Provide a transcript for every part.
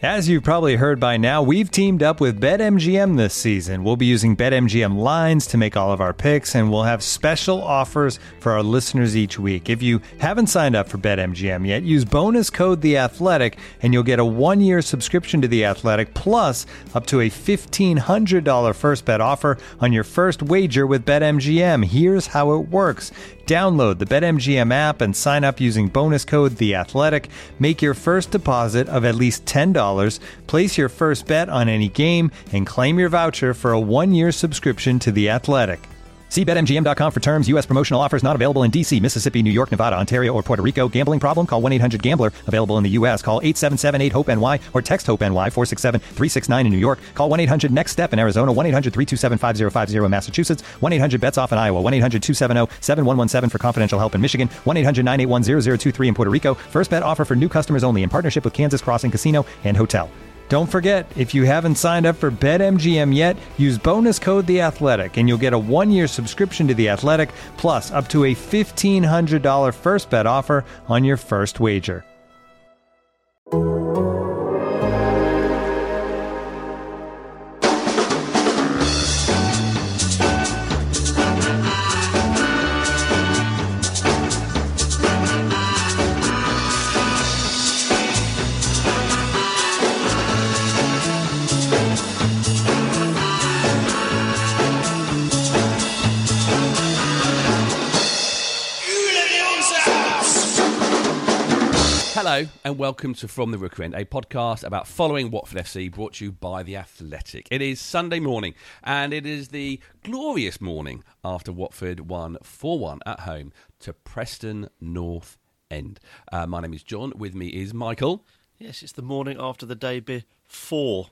As you've probably heard by now, we've teamed up with BetMGM this season. We'll be using BetMGM lines to make all of our picks, and we'll have special offers for our listeners each week. If you haven't signed up for BetMGM yet, use bonus code The Athletic, and you'll get a 1-year subscription to The Athletic, plus up to a $1,500 first bet offer on your first wager with BetMGM. Here's how it works. Download the BetMGM app and sign up using bonus code The Athletic. Make your first deposit of at least $10. Place your first bet on any game and claim your voucher for a 1-year subscription to The Athletic. See BetMGM.com for terms. U.S. promotional offers not available in D.C., Mississippi, New York, Nevada, Ontario, or Puerto Rico. Gambling problem? Call 1-800-GAMBLER. Available in the U.S. Call 877-8-HOPE-NY or text HOPE-NY 467-369 in New York. Call 1-800-NEXT-STEP in Arizona. 1-800-327-5050 in Massachusetts. 1-800-BETS-OFF in Iowa. 1-800-270-7117 for confidential help in Michigan. 1-800-981-0023 in Puerto Rico. First bet offer for new customers only in partnership with Kansas Crossing Casino and Hotel. Don't forget, if you haven't signed up for BetMGM yet, use bonus code The Athletic, and you'll get a 1-year subscription to The Athletic, plus up to a $1,500 first bet offer on your first wager. Hello and welcome to From the Rookery End, a podcast about following Watford FC, brought to you by The Athletic. It is Sunday morning and it is the glorious morning after Watford won 4-1 at home to Preston North End. My name is John, with me is Michael. Yes, it's the morning after the day before.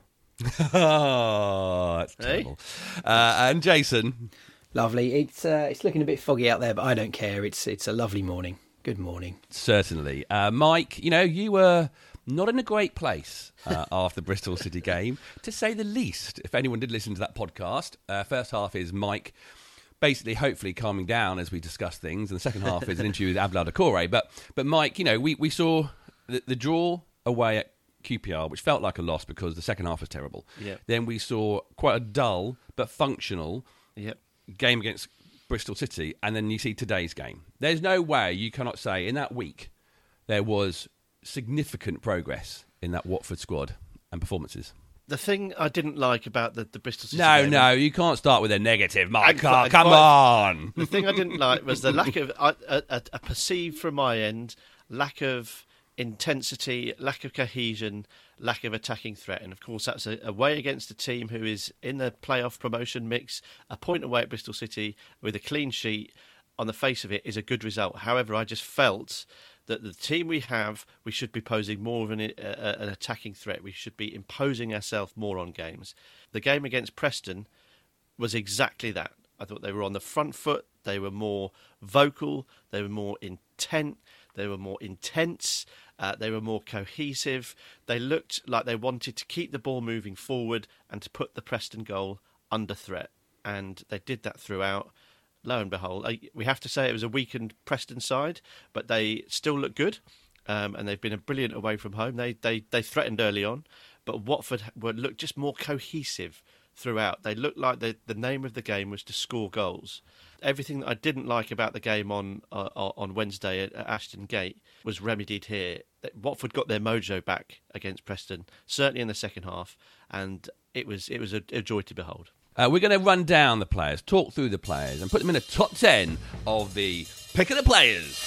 Oh, that's terrible. And Jason. Lovely. It's looking a bit foggy out there, but I don't care. It's a lovely morning. Good morning. Certainly. Mike, you were not in a great place after the Bristol City game, to say the least. If anyone did listen to that podcast, first half is Mike basically, hopefully, calming down as we discuss things, and the second half is an interview with Abdullah Doucouré. But Mike, we saw the draw away at QPR, which felt like a loss because the second half was terrible. Yep. Then we saw quite a dull but functional game against Bristol City, and then you see today's game. There's no way you cannot say in that week there was significant progress in that Watford squad and performances. The thing I didn't like about the Bristol City game... No, you can't start with a negative, Mark. Come on! The thing I didn't like was the lack of, a perceived from my end, lack of intensity, lack of cohesion, lack of attacking threat. And of course that's away against a team who is in the playoff promotion mix, a point away at Bristol City with a clean sheet. On the face of it is a good result. However, I just felt that the team we have, we should be posing more of an attacking threat. We should be imposing ourselves more on games. The game against Preston was exactly that. I thought they were on the front foot, they were more vocal, they were more intent, they were more intense, they were more cohesive. They looked like they wanted to keep the ball moving forward and to put the Preston goal under threat. And they did that throughout. Lo and behold, we have to say it was a weakened Preston side, but they still look good, and they've been brilliant away from home. They threatened early on, but Watford looked just more cohesive throughout. They looked like the name of the game was to score goals. Everything that I didn't like about the game on Wednesday at Ashton Gate was remedied here. Watford got their mojo back against Preston, certainly in the second half, and it was a joy to behold. We're going to run down the players, talk through the players, and put them in a top 10 of the Pick of the Players.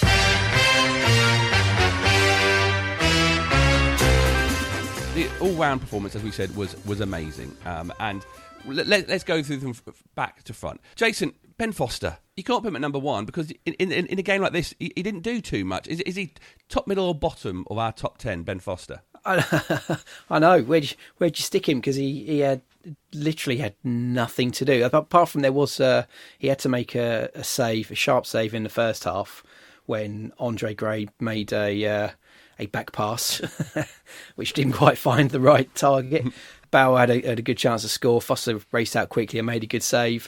The all-round performance, as we said, was amazing. And let's go through them back to front. Jason, Ben Foster, you can't put him at number one because in a game like this, he didn't do too much. Is he top, middle or bottom of our top 10, Ben Foster? I know. Where'd you stick him? Because he had literally had nothing to do. Apart from he had to make a sharp save in the first half when Andre Gray made a back pass, which didn't quite find the right target. Bauer had a good chance to score. Foster raced out quickly and made a good save.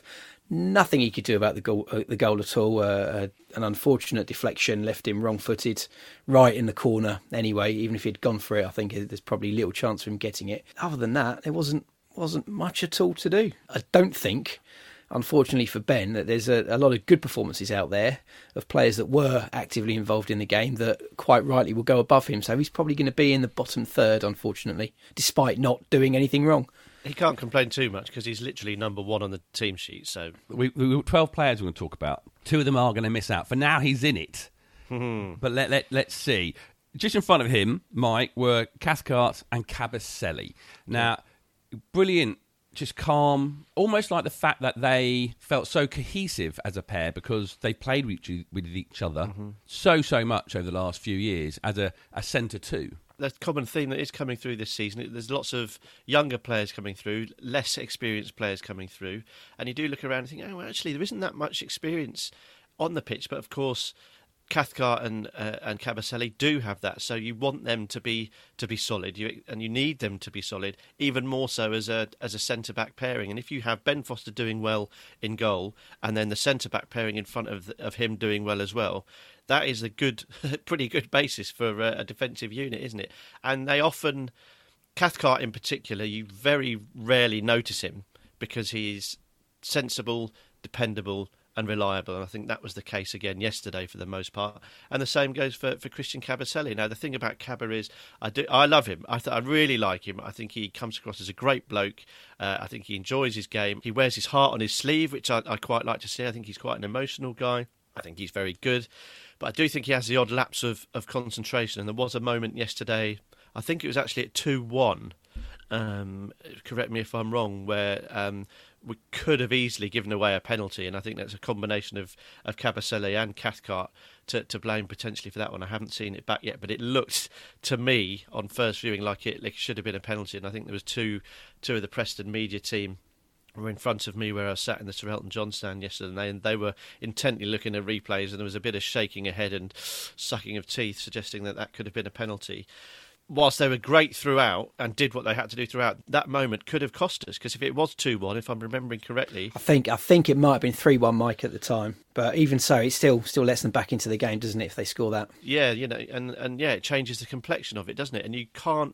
nothing he could do about the goal at all. An unfortunate deflection left him wrong-footed right in the corner anyway. Even if he'd gone for it, I think there's probably little chance of him getting it. Other than that, there wasn't much at all to do. I don't think, unfortunately for Ben, that there's a lot of good performances out there of players that were actively involved in the game that quite rightly will go above him. So he's probably going to be in the bottom third, unfortunately, despite not doing anything wrong. He can't complain too much because he's literally number one on the team sheet. So we 12 players we're going to talk about. 2 of them are going to miss out. For now, he's in it. But let's see. Just in front of him, Mike, were Cathcart and Kabasele. Now, brilliant, just calm, almost like the fact that they felt so cohesive as a pair because they played with each other so much over the last few years as a centre two. The common theme that is coming through this season, there's lots of younger players coming through, less experienced players coming through, and you do look around and think, oh, actually, there isn't that much experience on the pitch, but of course, Cathcart and Kabasele do have that, so you want them to be solid, and you need them to be solid, even more so as a centre back pairing. And if you have Ben Foster doing well in goal, and then the centre back pairing in front of him doing well as well, that is a pretty good basis for a defensive unit, isn't it? And they often, Cathcart in particular, you very rarely notice him because he's sensible, dependable, and reliable, and I think that was the case again yesterday for the most part. And the same goes for Christian Kabasele. Now, the thing about Kaba is, I love him. I really like him. I think he comes across as a great bloke. I think he enjoys his game. He wears his heart on his sleeve, which I quite like to see. I think he's quite an emotional guy. I think he's very good. But I do think he has the odd lapse of concentration. And there was a moment yesterday, I think it was actually at 2-1, correct me if I'm wrong, where we could have easily given away a penalty, and I think that's a combination of Kabasele and Cathcart to blame potentially for that one. I haven't seen it back yet, but it looked to me on first viewing like it should have been a penalty, and I think there was two of the Preston media team were in front of me where I sat in the Sir Elton John stand yesterday, and they were intently looking at replays, and there was a bit of shaking of head and sucking of teeth suggesting that could have been a penalty. Whilst they were great throughout and did what they had to do throughout, that moment could have cost us, because if it was 2-1, if I'm remembering correctly, I think it might have been 3-1, Mike, at the time. But even so, it still lets them back into the game, doesn't it, if they score that? Yeah, and it changes the complexion of it, doesn't it? And you can't,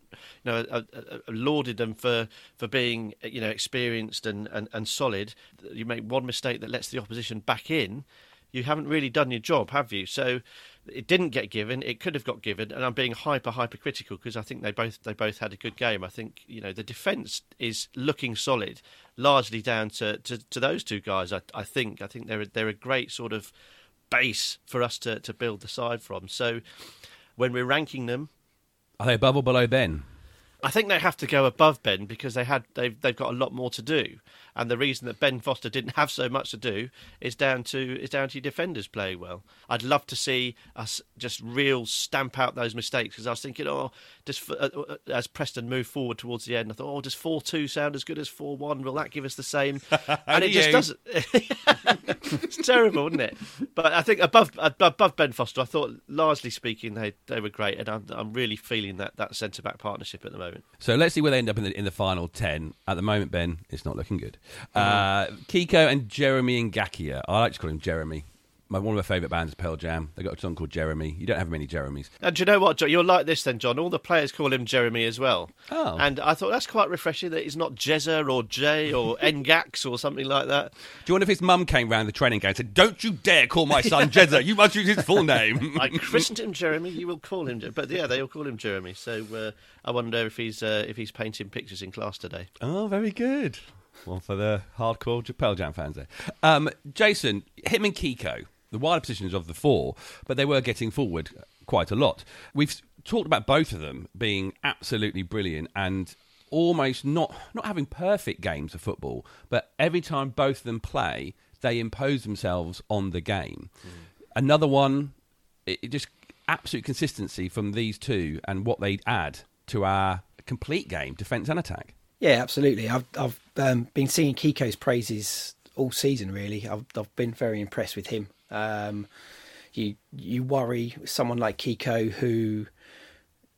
lauded them for being, experienced and solid. You make one mistake that lets the opposition back in, you haven't really done your job, have you? So it didn't get given. It could have got given, and I'm being hypercritical because I think they both had a good game. I think the defence is looking solid, largely down to those two guys. I think they're a great sort of base for us to build the side from. So when we're ranking them, are they above or below Ben? I think they have to go above Ben because they've got a lot more to do, and the reason that Ben Foster didn't have so much to do is down to defenders playing well. I'd love to see us just stamp out those mistakes, because I was thinking, as Preston moved forward towards the end, I thought, does 4-2 sound as good as 4-1? Will that give us the same? And it just doesn't. It's terrible, isn't it? But I think above Ben Foster, I thought largely speaking they were great, and I'm really feeling that centre back partnership at the moment. So let's see where they end up in the final 10. At the moment, Ben, it's not looking good. Kiko and Jeremy Ngakia. I like to call him Jeremy. One of my favourite bands is Pearl Jam. They've got a song called Jeremy. You don't have many Jeremys. And do you know what, John? You're like this then, John. All the players call him Jeremy as well. Oh. And I thought that's quite refreshing that he's not Jezza or Jay or Ngax or something like that. Do you wonder if his mum came round the training game and said, "Don't you dare call my son Jezza. You must use his full name." I christened him Jeremy. You will call him. But yeah, they all call him Jeremy. So I wonder if he's painting pictures in class today. Oh, very good. Well, for the hardcore Pearl Jam fans there. Jason, him and Kiko, the wider positions of the four, but they were getting forward quite a lot. We've talked about both of them being absolutely brilliant and almost not having perfect games of football, but every time both of them play, they impose themselves on the game. Another one, it just absolute consistency from these two and what they add to our complete game, defence and attack. Yeah, absolutely. I've been singing Kiko's praises all season, really. I've been very impressed with him. You worry someone like Kiko who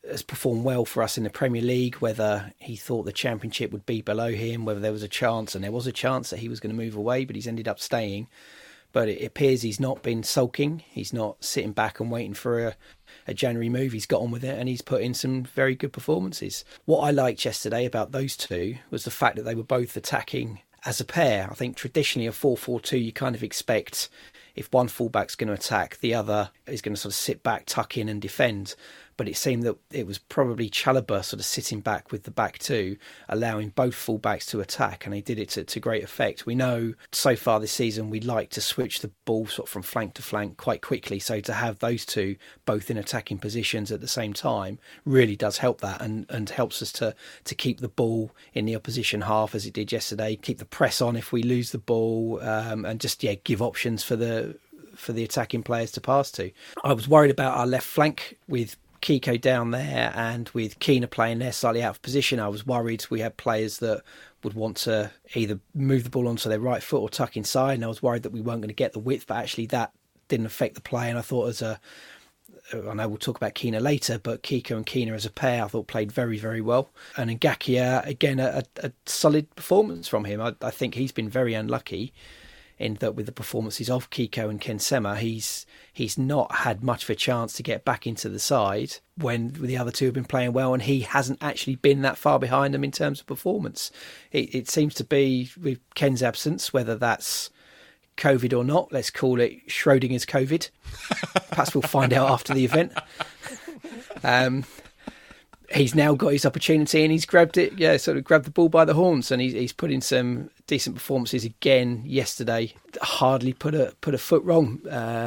has performed well for us in the Premier League, whether he thought the Championship would be below him, whether there was a chance, and there was a chance that he was going to move away, but he's ended up staying. But it appears he's not been sulking. He's not sitting back and waiting for a January move. He's got on with it, and he's put in some very good performances. What I liked yesterday about those two was the fact that they were both attacking as a pair. I think traditionally a 4-4-2, you kind of expect if one fullback's going to attack, the other is going to sort of sit back, tuck in and defend. But it seemed that it was probably Chalobah sort of sitting back with the back two, allowing both fullbacks to attack, and they did it to great effect. We know so far this season we like to switch the ball sort of from flank to flank quite quickly, so to have those two both in attacking positions at the same time really does help that, and helps us to keep the ball in the opposition half as it did yesterday, keep the press on if we lose the ball, and just give options for the attacking players to pass to. I was worried about our left flank with Kiko down there and with Keener playing there slightly out of position. I was worried we had players that would want to either move the ball onto their right foot or tuck inside, and I was worried that we weren't going to get the width, but actually that didn't affect the play. And I thought I know we'll talk about Keener later, but Kiko and Keener as a pair I thought played very, very well. And Ngakia, again, a solid performance from him. I think he's been very unlucky in that with the performances of Kiko and Ken Sema, he's not had much of a chance to get back into the side when the other two have been playing well, and he hasn't actually been that far behind them in terms of performance. It seems to be with Ken's absence, whether that's COVID or not, let's call it Schrodinger's COVID. Perhaps we'll find out after the event. He's now got his opportunity and he's grabbed it, sort of grabbed the ball by the horns, and he's put in some decent performances again yesterday. Hardly put a foot wrong.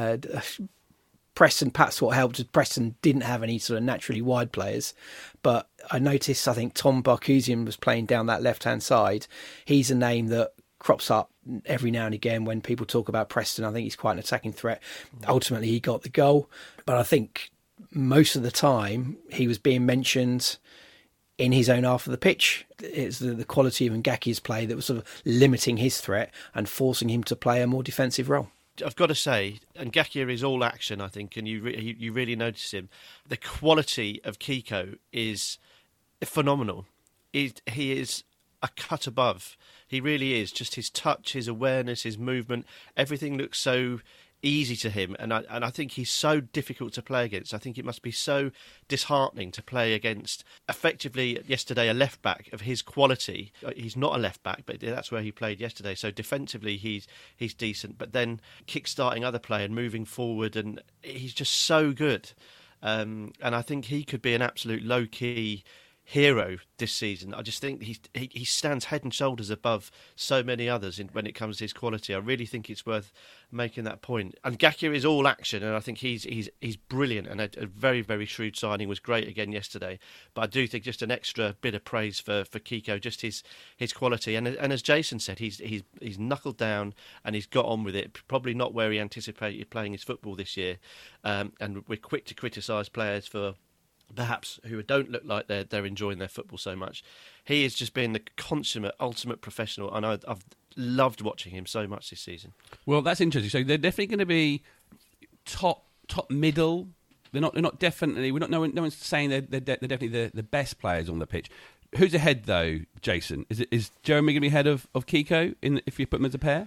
Preston, perhaps what helped was Preston didn't have any sort of naturally wide players, but I noticed, I think Tom Barkhusian was playing down that left-hand side. He's a name that crops up every now and again when people talk about Preston. I think he's quite an attacking threat. Ultimately, he got the goal, but I think most of the time he was being mentioned in his own half of the pitch. It's the quality of Ngakia's play that was sort of limiting his threat and forcing him to play a more defensive role. I've got to say, Ngakia is all action, I think, and you really notice him. The quality of Kiko is phenomenal. He is a cut above. He really is. Just his touch, his awareness, his movement, everything looks so easy to him, and I think he's so difficult to play against. I think it must be so disheartening to play against, effectively yesterday, a left back of his quality. He's not a left back, but that's where he played yesterday. So defensively he's decent, but then kick-starting other play and moving forward, and he's just so good. And I think he could be an absolute low-key hero this season. I just think he stands head and shoulders above so many others when it comes to his quality. I really think it's worth making that point. And Ngakia is all action, and I think he's brilliant, and a very, very shrewd signing. Was great again yesterday. But I do think just an extra bit of praise for Kiko, just his quality. And as Jason said, he's knuckled down and he's got on with it. Probably not where he anticipated playing his football this year. And we're quick to criticise players for perhaps who don't look like they're enjoying their football so much. He has just been the consummate, ultimate professional, and I've loved watching him so much this season. Well, that's interesting. So they're definitely going to be top middle. They're not definitely. We're not. No one's saying they're definitely the best players on the pitch. Who's ahead though, Jason? Is Jeremy going to be ahead of Kiko if you put them as a pair?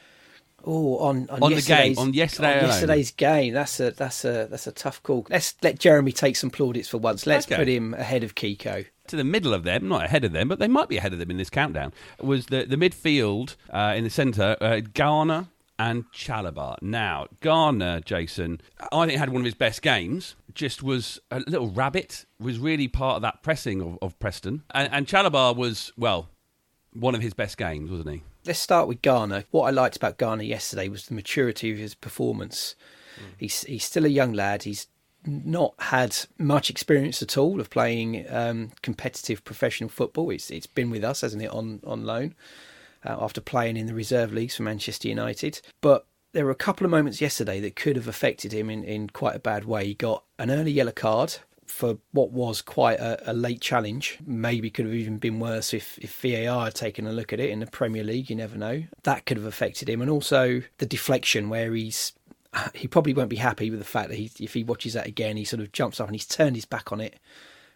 Oh, on yesterday's game, that's a tough call. Let's let Jeremy take some plaudits for once. Let's put him ahead of Kiko. To the middle of them, not ahead of them, but they might be ahead of them in this countdown. Was the midfield in the centre, Garner and Chalobah. Now, Garner, Jason, I think had one of his best games. Just was a little rabbit. Was really part of that pressing of Preston, and Chalobah was one of his best games, wasn't he? Let's start with Garner. What I liked about Garner yesterday was the maturity of his performance. He's still a young lad. He's not had much experience at all of playing competitive professional football. It's been with us, hasn't it, on loan after playing in the reserve leagues for Manchester United. But there were a couple of moments yesterday that could have affected him in quite a bad way. He got an early yellow card for what was quite a late challenge. Maybe could have even been worse if VAR had taken a look at it in the Premier League. You never know. That could have affected him. And also the deflection where he probably won't be happy with the fact that if he watches that again, he sort of jumps up and he's turned his back on it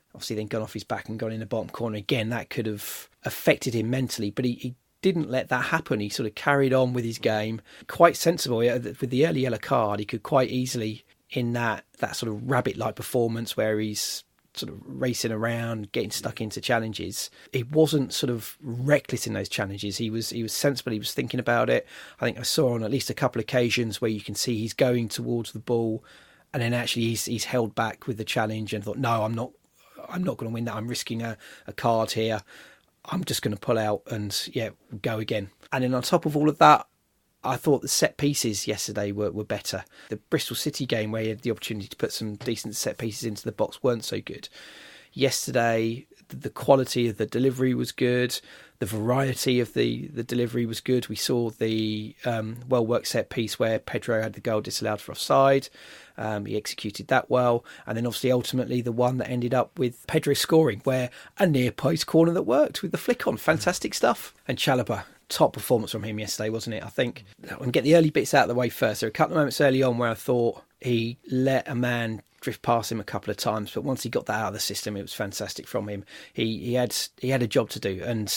obviously then gone off his back and gone in the bottom corner again. That could have affected him mentally, but he didn't let that happen. He sort of carried on with his game, quite sensible. With the early yellow card, he could quite easily, in that sort of rabbit-like performance where he's sort of racing around, getting stuck into challenges, he wasn't sort of reckless in those challenges. He was sensible. He was thinking about it. I think I saw on at least a couple of occasions where you can see he's going towards the ball, and then actually he's held back with the challenge and thought, no, I'm not going to win that. I'm risking a card here. I'm just going to pull out and go again. And then on top of all of that, I thought the set pieces yesterday were better. The Bristol City game, where you had the opportunity to put some decent set pieces into the box, weren't so good. Yesterday, the quality of the delivery was good. The variety of the delivery was good. We saw the well-worked set piece where Pedro had the goal disallowed for offside. He executed that well. And then obviously ultimately the one that ended up with Pedro scoring, where a near post corner that worked with the flick on. Fantastic stuff. And Chalobah, top performance from him yesterday, wasn't it? I think I'm going to get the early bits out of the way first. There were a couple of moments early on where I thought he let a man drift past him a couple of times, but once he got that out of the system, it was fantastic from him. He had a job to do. And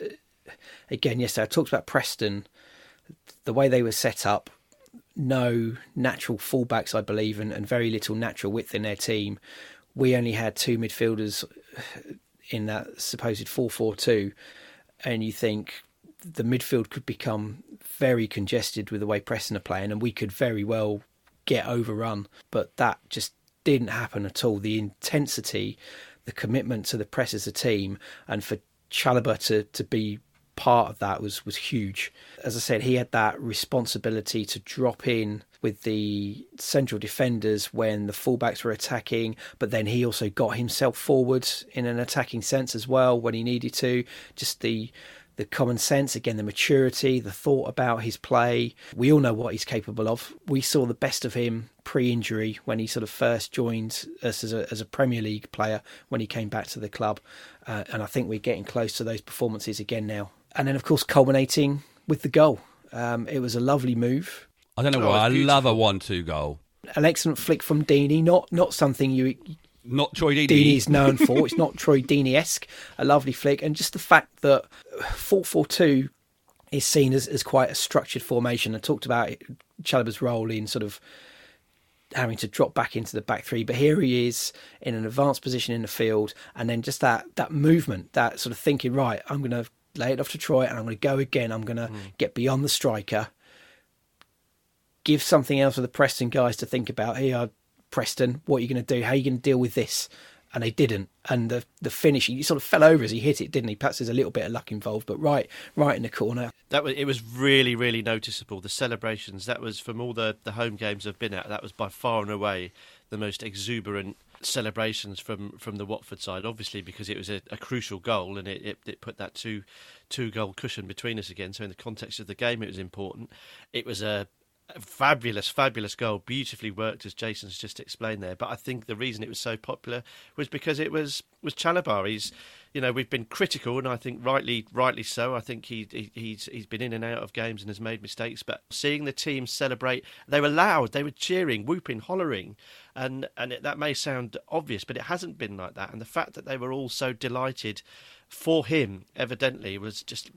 again, yesterday I talked about Preston, the way they were set up. No natural fullbacks, I believe, and very little natural width in their team. We only had two midfielders in that supposed 4-4-2, and you think the midfield could become very congested with the way Preston are playing, and we could very well get overrun. But that just didn't happen at all. The intensity, the commitment to the press as a team, and for Chalobah to be part of that was huge. As I said, he had that responsibility to drop in with the central defenders when the fullbacks were attacking, but then he also got himself forward in an attacking sense as well when he needed to. Just the common sense, again, the maturity, the thought about his play. We all know what he's capable of. We saw the best of him pre-injury when he sort of first joined us as a Premier League player when he came back to the club. And I think we're getting close to those performances again now. And then, of course, culminating with the goal. It was a lovely move. I don't know why. I love a 1-2 goal. An excellent flick from Deeney. Not something not Troy Deeney. Deeney's known for. It's not Troy Deeney-esque. A lovely flick. And just the fact that 4-4-2 is seen as quite a structured formation. I talked about Chalobah's role in sort of having to drop back into the back three, but here he is in an advanced position in the field, and then just that movement, that sort of thinking, right, I'm going to lay it off to Troy and I'm going to go again. I'm going to get beyond the striker, give something else for the Preston guys to think about. Here, Preston, what are you going to do? How are you going to deal with this? And they didn't. And the finish, he sort of fell over as he hit it, didn't he? Perhaps there's a little bit of luck involved, but right in the corner. It was really, really noticeable. The celebrations, that was from all the home games I've been at, that was by far and away the most exuberant celebrations from the Watford side, obviously because it was a crucial goal and it put that two goal cushion between us again. So in the context of the game, it was important. It was a fabulous goal, beautifully worked, as Jason's just explained there. But I think the reason it was so popular was because it was Chalobah. He's, we've been critical, and I think rightly so. I think he's been in and out of games and has made mistakes. But seeing the team celebrate, they were loud, they were cheering, whooping, hollering, and that may sound obvious, but it hasn't been like that. And the fact that they were all so delighted for him, evidently, was just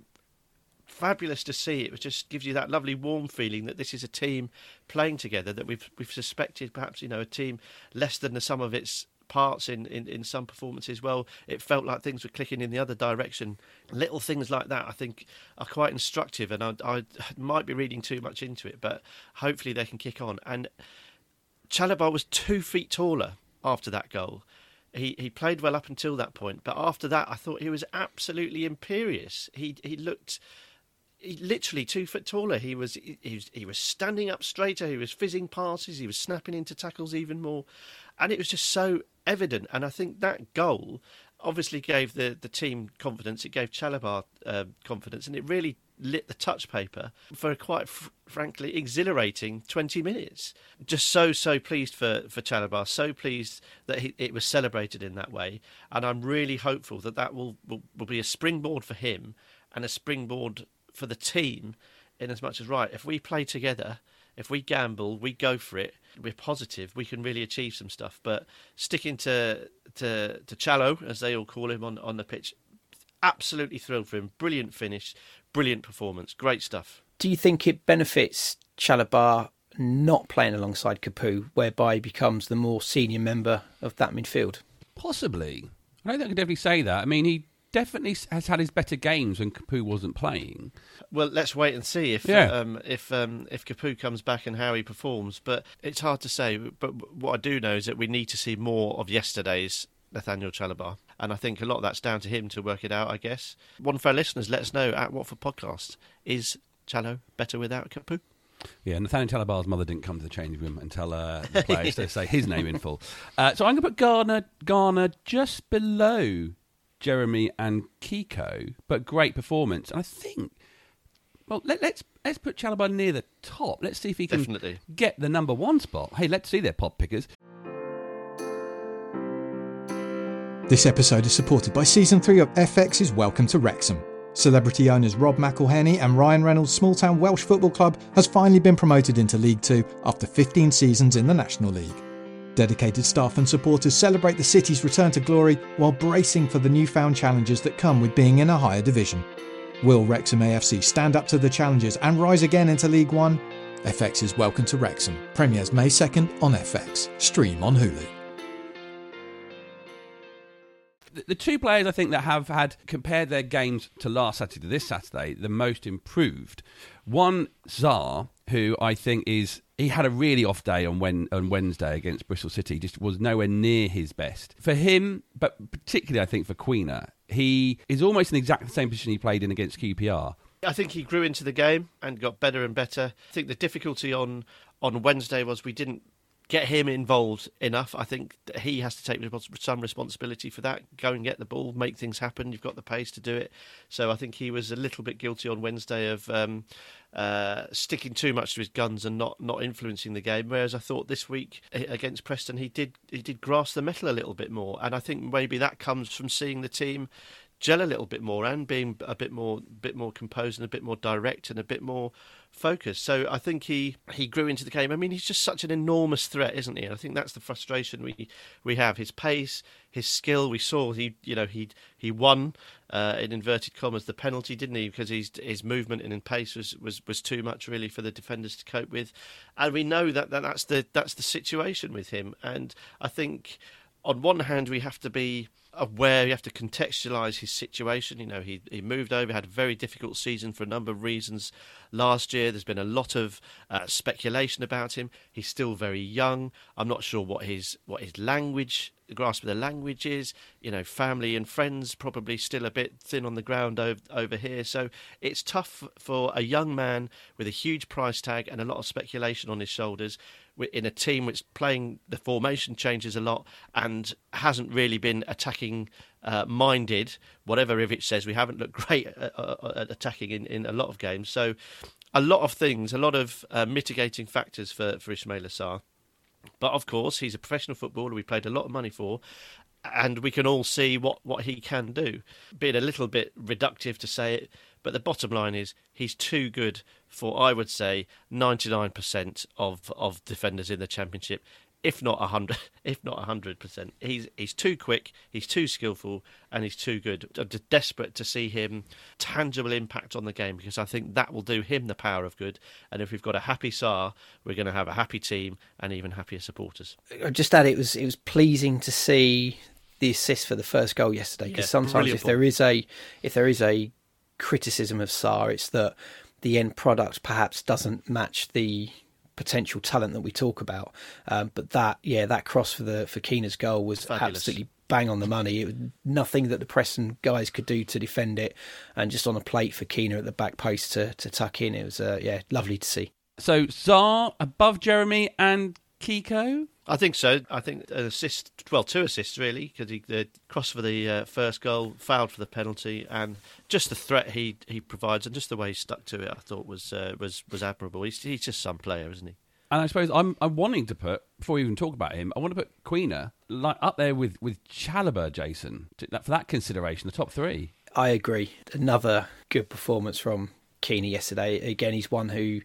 fabulous to see. It just gives you that lovely warm feeling that this is a team playing together, that we've suspected perhaps a team less than the sum of its parts in some performances. Well, it felt like things were clicking in the other direction. Little things like that I think are quite instructive, and I might be reading too much into it, but hopefully they can kick on. And Chalobah was 2 feet taller after that goal. He played well up until that point, but after that I thought he was absolutely imperious. He looked literally 2 foot taller. He was standing up straighter. He was fizzing passes. He was snapping into tackles even more, and it was just so evident. And I think that goal obviously gave the team confidence. It gave Chalobah confidence, and it really lit the touch paper for a quite frankly exhilarating 20 minutes. Just so pleased for Chalobah. So pleased that it was celebrated in that way, and I'm really hopeful that will be a springboard for him and a springboard for the team, in as much as, right, if we play together, if we gamble, we go for it, we're positive, we can really achieve some stuff. But sticking to Challo, as they all call him on the pitch, absolutely thrilled for him. Brilliant finish, brilliant performance, great stuff. Do you think it benefits Chalobah not playing alongside Capoue, whereby he becomes the more senior member of that midfield? Possibly. I don't think I could definitely say that. I mean, he definitely has had his better games when Capoue wasn't playing. Well, let's wait and see if Capoue comes back and how he performs. But it's hard to say. But what I do know is that we need to see more of yesterday's Nathaniel Chalobah. And I think a lot of that's down to him to work it out, I guess. One of our listeners let us know at Watford Podcast, is Challo better without Capoue? Yeah, Nathaniel Chalobah's mother didn't come to the changing room and tell the players to say his name in full. So I'm going to put Garner just below Jeremy and Kiko, but great performance. And I think, well, let's put Chalobah near the top. Let's see if he can Definitely get the number one spot. Hey, let's see their pod pickers. This episode is supported by Season 3 of FX's Welcome to Wrexham. Celebrity owners Rob McElhenney and Ryan Reynolds' small-town Welsh football club has finally been promoted into League 2 after 15 seasons in the National League. Dedicated staff and supporters celebrate the city's return to glory while bracing for the newfound challenges that come with being in a higher division. Will Wrexham AFC stand up to the challenges and rise again into League 1? FX's Welcome to Wrexham premieres May 2nd on FX. Stream on Hulu. The two players I think that have had compared their games to last Saturday to this Saturday the most improved. One, Zaha, who I think he had a really off day on Wednesday against Bristol City, just was nowhere near his best. For him, but particularly I think for Quina, he is almost in exactly the same position he played in against QPR. I think he grew into the game and got better and better. I think the difficulty on Wednesday was we didn't get him involved enough. I think that he has to take some responsibility for that. Go and get the ball, make things happen. You've got the pace to do it. So I think he was a little bit guilty on Wednesday of sticking too much to his guns and not influencing the game. Whereas I thought this week against Preston, he did grasp the metal a little bit more. And I think maybe that comes from seeing the team gel a little bit more and being a bit more composed and a bit more direct and a bit more focused. So I think he grew into the game. I mean, he's just such an enormous threat, isn't he? And I think that's the frustration we have. His pace, his skill. We saw he won in inverted commas the penalty, didn't he? Because his movement and in pace was too much really for the defenders to cope with. And we know that's the situation with him. And I think on one hand we have to be aware, you have to contextualise his situation. You know, he moved over, had a very difficult season for a number of reasons last year. There's been a lot of speculation about him. He's still very young. I'm not sure what his language, the grasp of the language is. You know, family and friends probably still a bit thin on the ground over here. So it's tough for a young man with a huge price tag and a lot of speculation on his shoulders in a team which playing the formation changes a lot and hasn't really been attacking minded. Whatever Ivic says, we haven't looked great at attacking in a lot of games. So a lot of things, a lot of mitigating factors for Ismaila Sarr. But of course, he's a professional footballer we paid a lot of money for, and we can all see what he can do. Being a little bit reductive to say it, but the bottom line is he's too good for, I would say, 99% of defenders in the Championship, if not 100%. He's too quick, he's too skillful, and he's too good. I'm just desperate to see him tangible impact on the game, because I think that will do him the power of good. And if we've got a happy Sarr, we're going to have a happy team and even happier supporters. I just add, it was pleasing to see the assist for the first goal yesterday, because sometimes if there is a criticism of Sarr, it's that the end product perhaps doesn't match the potential talent that we talk about. But that cross for Quina's goal was fabulous. Absolutely bang on the money. It was nothing that the Preston guys could do to defend it, and just on a plate for Quina at the back post to tuck in. It was lovely to see. So Sarr above Jeremy and Kiko? I think so. I think two assists really, because the cross for the first goal, fouled for the penalty, and just the threat he provides and just the way he stuck to it, I thought was admirable. He's just some player, isn't he? And I suppose I'm wanting to put, before we even talk about him, I want to put Quina up there with Chalobah, Jason, for that consideration, the top three. I agree. Another good performance from Quina yesterday. Again, he's one who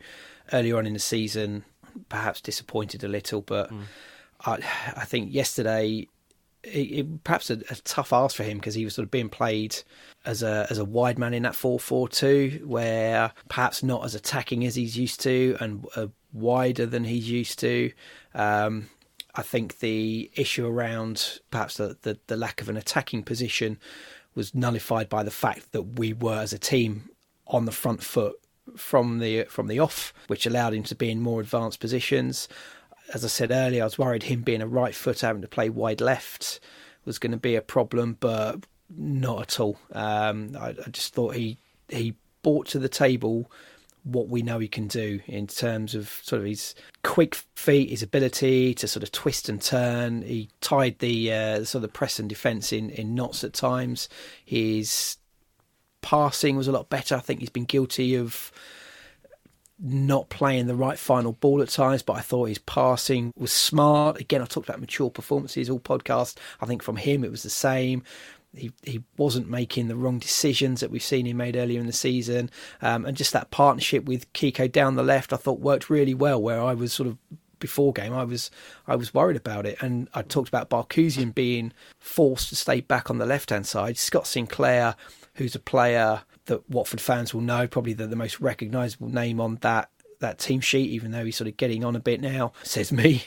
earlier on in the season, perhaps disappointed a little, but I think yesterday it perhaps a tough ask for him because he was sort of being played as a wide man in that 4-4-2, where perhaps not as attacking as he's used to and wider than he's used to. I think the issue around perhaps the lack of an attacking position was nullified by the fact that we were as a team on the front foot from the off, which allowed him to be in more advanced positions. As I said earlier, I was worried him being a right foot having to play wide left was going to be a problem, but not at all. I just thought he brought to the table what we know he can do in terms of sort of his quick feet, his ability to sort of twist and turn. He tied the sort of press and defence in knots at times. His passing was a lot better. I think he's been guilty of not playing the right final ball at times, but I thought his passing was smart. Again, I talked about mature performances all podcast. I think from him it was the same. He wasn't making the wrong decisions that we've seen him made earlier in the season. And just that partnership with Kiko down the left, I thought worked really well, where I was sort of, before game, I was worried about it. And I talked about Barkhusian being forced to stay back on the left-hand side. Scott Sinclair, who's a player that Watford fans will know, probably the most recognisable name on that team sheet, even though he's sort of getting on a bit now, says me.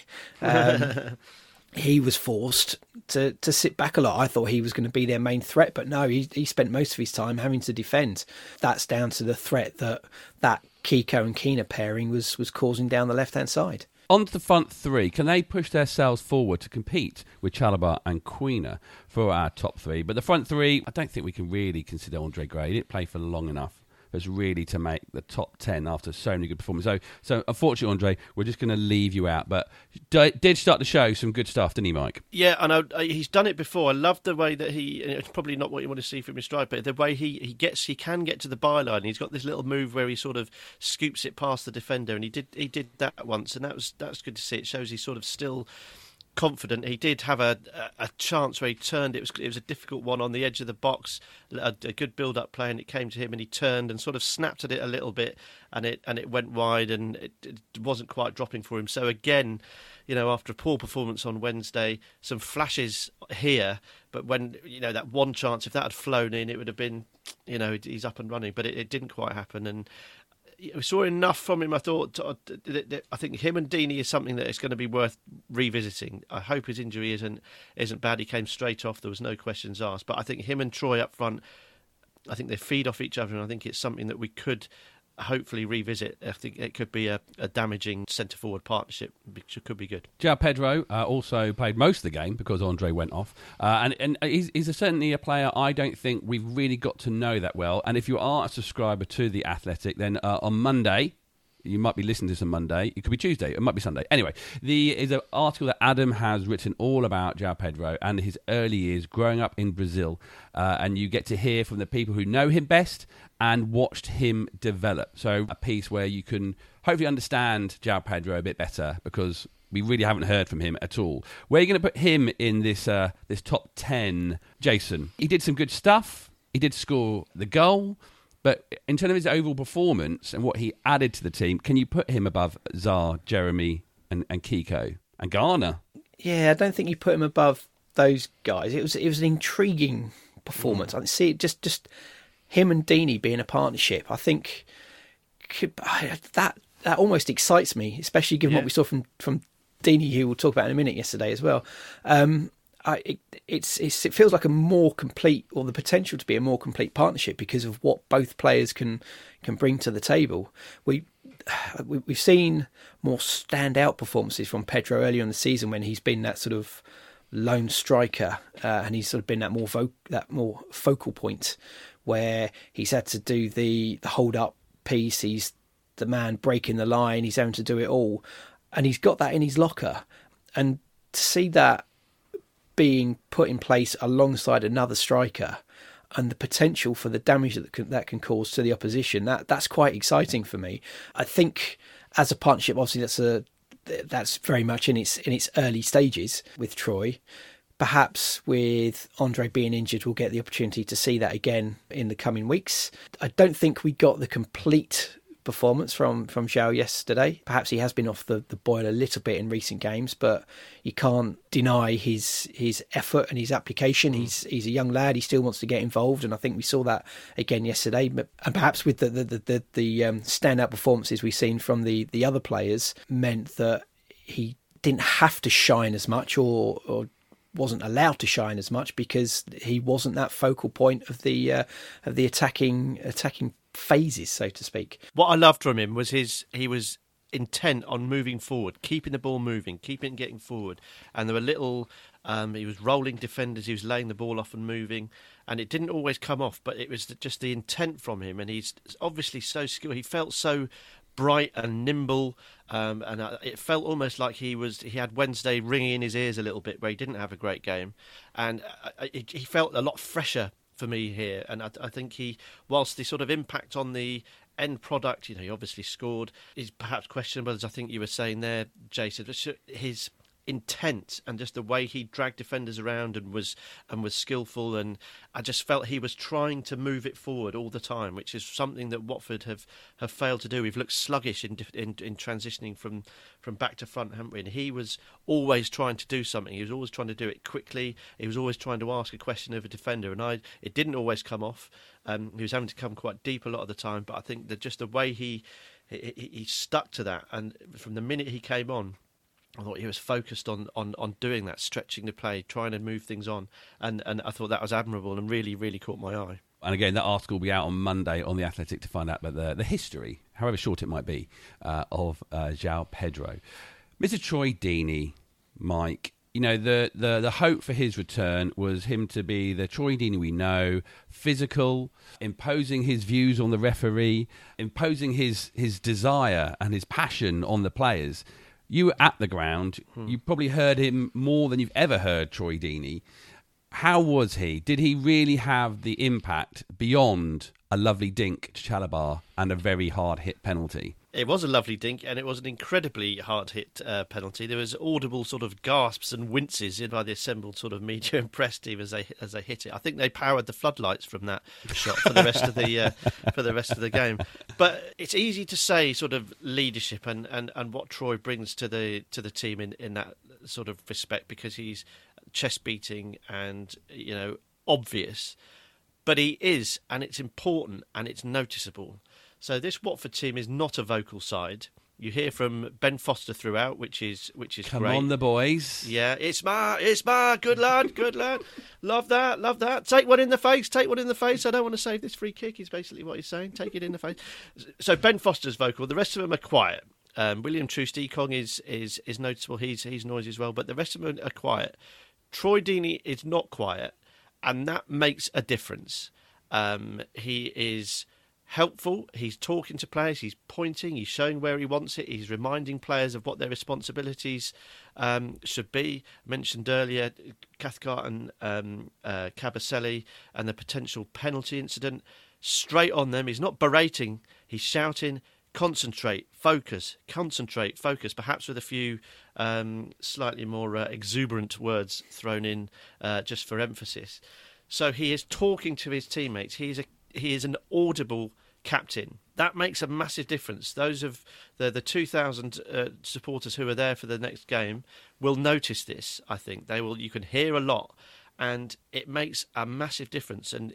He was forced to sit back a lot. I thought he was going to be their main threat, but no, he spent most of his time having to defend. That's down to the threat that Kiko and Keena pairing was causing down the left-hand side. On to the front three. Can they push themselves forward to compete with Chalobah and Quina for our top three? But the front three, I don't think we can really consider Andre Gray. He didn't play for long enough as really to make the top 10 after so many good performances. So unfortunately, Andre, we're just going to leave you out. But did start to show some good stuff, didn't he, Mike? Yeah, I know. He's done it before. I love the way that it's probably not what you want to see from his stride, but the way he can get to the byline. He's got this little move where he sort of scoops it past the defender, and he did that once, and that's good to see. It shows he's sort of still confident. He did have a chance where he turned. It was a difficult one on the edge of the box, a good build-up play, and it came to him, and he turned and sort of snapped at it a little bit, and it went wide, and it wasn't quite dropping for him. So again, after a poor performance on Wednesday, some flashes here, but when that one chance, if that had flown in, it would have been, he's up and running, but it didn't quite happen. And we saw enough from him. I thought. I think him and Deeney is something that is going to be worth revisiting. I hope his injury isn't bad. He came straight off. There was no questions asked. But I think him and Troy up front, I think they feed off each other, and I think it's something that we could hopefully revisit. I think it could be a damaging centre-forward partnership, which could be good. João Pedro also played most of the game because Andre went off. And he's certainly a player I don't think we've really got to know that well. And if you are a subscriber to The Athletic, then on Monday, you might be listening to this on Monday. It could be Tuesday. It might be Sunday. Anyway, is an article that Adam has written all about João Pedro and his early years growing up in Brazil. And you get to hear from the people who know him best and watched him develop. So a piece where you can hopefully understand João Pedro a bit better, because we really haven't heard from him at all. Where are you going to put him in this top 10, Jason? He did some good stuff. He did score the goal. But in terms of his overall performance and what he added to the team, can you put him above Zar, Jeremy and Kiko and Garner? Yeah, I don't think you put him above those guys. It was an intriguing performance. I see just him and Deeney being a partnership. I think that almost excites me, especially given what we saw from Deeney, who we'll talk about in a minute, yesterday as well. It feels like a more complete, or the potential to be a more complete partnership, because of what both players can bring to the table. We've seen more standout performances from Pedro earlier in the season when he's been that sort of lone striker, and he's sort of been that more focal point where he's had to do the hold up piece. He's the man breaking the line. He's having to do it all, and he's got that in his locker. And to see that being put in place alongside another striker, and the potential for the damage that can cause to the opposition, that's quite exciting for me. I think as a partnership, obviously that's very much in its early stages with Troy. Perhaps with Andre being injured, we'll get the opportunity to see that again in the coming weeks. I don't think we got the complete performance from João yesterday. Perhaps he has been off the boil a little bit in recent games, but you can't deny his effort and his application. He's a young lad. He still wants to get involved, and I think we saw that again yesterday. And perhaps with the standout performances we've seen from the other players meant that he didn't have to shine as much or wasn't allowed to shine as much because he wasn't that focal point of the attacking phases, so to speak. What I loved from him was he was intent on moving forward, keeping the ball moving, keeping it getting forward. And there were little, he was rolling defenders, he was laying the ball off and moving, and it didn't always come off, but it was just the intent from him. And he's obviously so skilled. He felt so bright and nimble, and it felt almost like he had Wednesday ringing in his ears a little bit, where he didn't have a great game, and he felt a lot fresher for me here. And I think whilst the sort of impact on the end product, he obviously scored, is perhaps questionable, as I think you were saying there, Jason. His intent and just the way he dragged defenders around and was skillful, and I just felt he was trying to move it forward all the time, which is something that Watford have failed to do. We've looked sluggish in transitioning from back to front, haven't we? And he was always trying to do something. He was always trying to do it quickly. He was always trying to ask a question of a defender, and it didn't always come off. He was having to come quite deep a lot of the time, but I think that just the way he stuck to that, and from the minute he came on, I thought he was focused on doing that, stretching the play, trying to move things on, and I thought that was admirable and really, really caught my eye. And again, that article will be out on Monday on The Athletic to find out about the history, however short it might be, of João Pedro. Mr. Troy Deeney, Mike, the hope for his return was him to be the Troy Deeney we know, physical, imposing his views on the referee, imposing his desire and his passion on the players. You were at the ground. You probably heard him more than you've ever heard Troy Deeney. How was he? Did he really have the impact beyond a lovely dink to Chalobah and a very hard-hit penalty? It was a lovely dink, and it was an incredibly hard-hit penalty. There was audible sort of gasps and winces by the assembled sort of media and press team as they hit it. I think they powered the floodlights from that shot for the rest of the game. But it's easy to say sort of leadership and what Troy brings to the team in that sort of respect, because he's chest beating and obvious. But he is, and it's important, and it's noticeable. So this Watford team is not a vocal side. You hear from Ben Foster throughout, which is Come great. on, the boys. Yeah, it's my good lad, love that. Take one in the face. I don't want to save this free kick. Is basically what he's saying. Take it in the face. So Ben Foster's vocal. The rest of them are quiet. William Troost-Ekong is noticeable. He's noisy as well, but the rest of them are quiet. Troy Deeney is not quiet, and that makes a difference. He is helpful. He's talking to players. He's pointing. He's showing where he wants it. He's reminding players of what their responsibilities should be. I mentioned earlier Cathcart and Kabasele and the potential penalty incident. Straight on them. He's not berating. He's shouting, concentrate, focus, perhaps with a few slightly more exuberant words thrown in just for emphasis. So he is talking to his teammates. He is an audible captain. That makes a massive difference. Those of the 2,000 supporters who are there for the next game will notice this. I think they will. You can hear a lot, and it makes a massive difference. And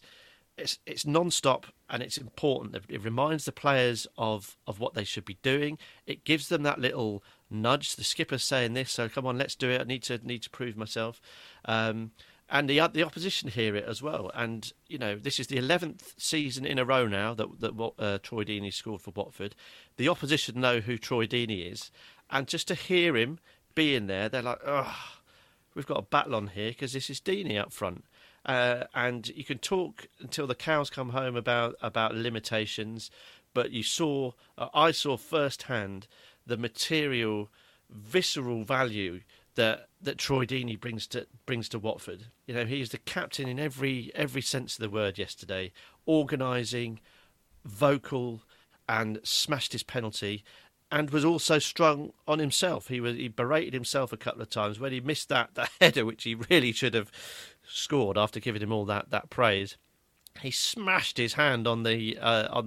it's non-stop, and it's important. It reminds the players of what they should be doing. It gives them that little nudge. The skipper's saying this, so come on, let's do it. I need to prove myself. And the opposition hear it as well. And, this is the 11th season in a row now that Troy Deeney scored for Watford. The opposition know who Troy Deeney is. And just to hear him being there, they're like, we've got a battle on here because this is Deeney up front. And you can talk until the cows come home about limitations. But I saw firsthand the material, visceral value that Troy Deeney brings to Watford. He's the captain in every sense of the word yesterday, organising, vocal, and smashed his penalty, and was also strong on himself. He berated himself a couple of times when he missed that header, which he really should have scored after giving him all that praise. he smashed his hand on the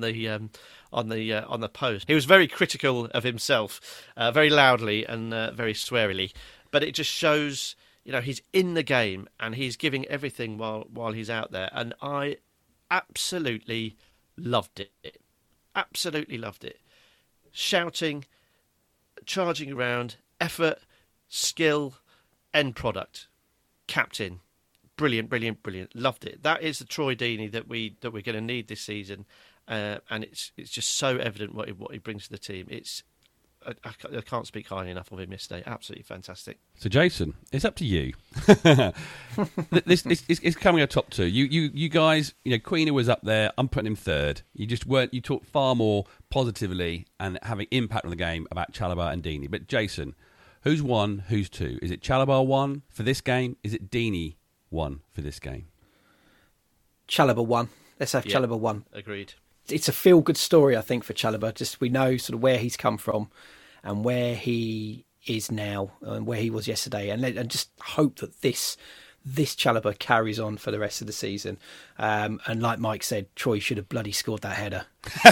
post. He was very critical of himself, very loudly and very swearily. But it just shows, he's in the game and he's giving everything while he's out there. And I absolutely loved it. Absolutely loved it. Shouting, charging around, effort, skill, end product, captain. Brilliant, brilliant, brilliant. Loved it. That is the Troy Deeney that we're going to need this season, and it's just so evident what he brings to the team. I can't speak highly enough of him this day. Absolutely fantastic. So, Jason, it's up to you. this is coming a top two. You guys, Queener was up there. I'm putting him third. You just weren't. You talked far more positively and having impact on the game about Chalobah and Deeney. But Jason, who's one? Who's two? Is it Chalobah one for this game? Is it Deeney one for this game? Chalobah one. Let's have Chalobah one. Agreed. It's a feel-good story, I think, for Chalobah. Just we know sort of where he's come from and where he is now and where he was yesterday, and just hope that this Chalobah carries on for the rest of the season. And like Mike said, Troy should have bloody scored that header.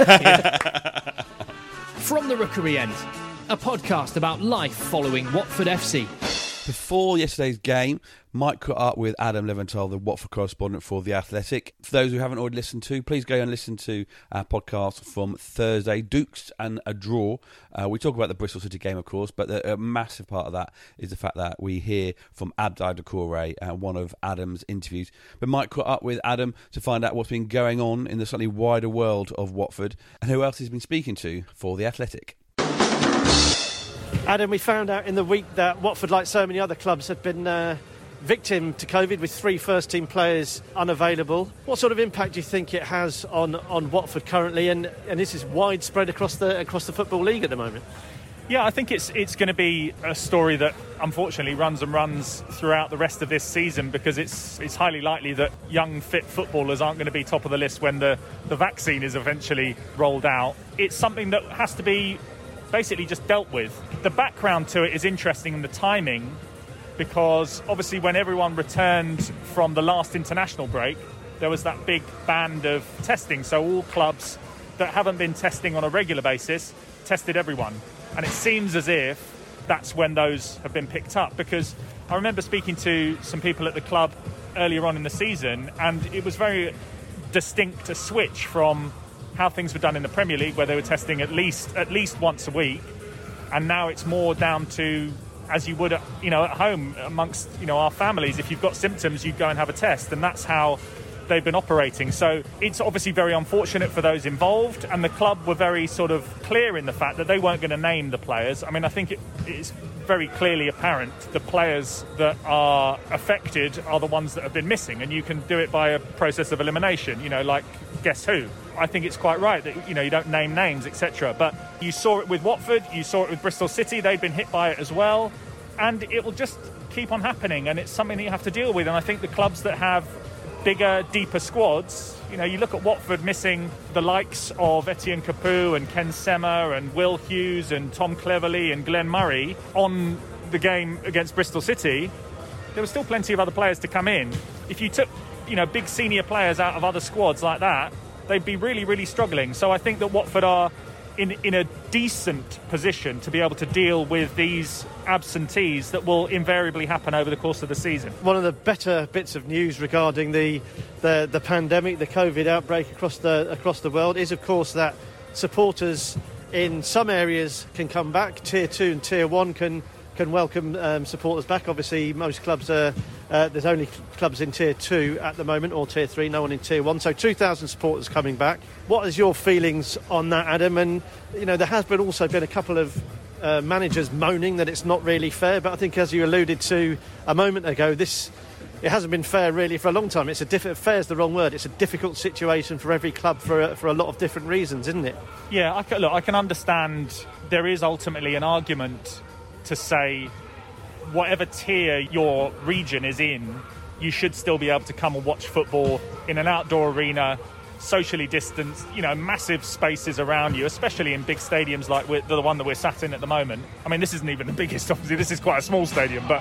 From the Rookery End, a podcast about life following Watford FC. Before yesterday's game, Mike caught up with Adam Leventhal, the Watford correspondent for The Athletic. For those who haven't already listened to, please go and listen to our podcast from Thursday, Dukes and a Draw. We talk about the Bristol City game, of course, but a massive part of that is the fact that we hear from Abdai Doucouré, one of Adam's interviews. But Mike caught up with Adam to find out what's been going on in the slightly wider world of Watford and who else he's been speaking to for The Athletic. Adam, we found out in the week that Watford, like so many other clubs, had been victim to COVID with 3 first-team players unavailable. What sort of impact do you think it has on Watford currently? And this is widespread across the Football League at the moment. Yeah, I think it's going to be a story that unfortunately runs throughout the rest of this season, because it's highly likely that young, fit footballers aren't going to be top of the list when the vaccine is eventually rolled out. It's something that has to be basically just dealt with. The background to it is interesting in the timing, because obviously when everyone returned from the last international break, there was that big band of testing. So all clubs that haven't been testing on a regular basis tested everyone. And it seems as if that's when those have been picked up, because I remember speaking to some people at the club earlier on in the season, and it was very distinct a switch from how things were done in the Premier League, where they were testing at least once a week, and now it's more down to, as you would at home amongst our families, if you've got symptoms you go and have a test, and that's how they've been operating. So it's obviously very unfortunate for those involved, and the club were very sort of clear in the fact that they weren't going to name the players. I mean, I think it's very clearly apparent the players that are affected are the ones that have been missing, and you can do it by a process of elimination, like guess who. I think it's quite right that you don't name names, etc. But you saw it with Watford, you saw it with Bristol City. They've been hit by it as well, and it will just keep on happening, and it's something that you have to deal with. And I think the clubs that have bigger, deeper squads, you look at Watford missing the likes of Etienne Capoue and Ken Sema and Will Hughes and Tom Cleverley and Glenn Murray on the game against Bristol City. There were still plenty of other players to come in. If you took big senior players out of other squads like that, they'd be really, really struggling. So I think that Watford are in a decent position to be able to deal with these absentees that will invariably happen over the course of the season. One of the better bits of news regarding the pandemic, the COVID outbreak across the world, is of course that supporters in some areas can come back. Tier 2 and Tier 1 can welcome supporters back. Obviously, most clubs there's only clubs in Tier 2 at the moment, or Tier 3, no one in Tier 1. So 2,000 supporters coming back. What is your feelings on that, Adam? And, there has also been a couple of managers moaning that it's not really fair. But I think, as you alluded to a moment ago, it hasn't been fair really for a long time. Fair is the wrong word. It's a difficult situation for every club for a lot of different reasons, isn't it? Yeah, I can understand there is ultimately an argument to say whatever tier your region is in, you should still be able to come and watch football in an outdoor arena, socially distanced, massive spaces around you, especially in big stadiums like the one that we're sat in at the moment. I mean, this isn't even the biggest, obviously, this is quite a small stadium, but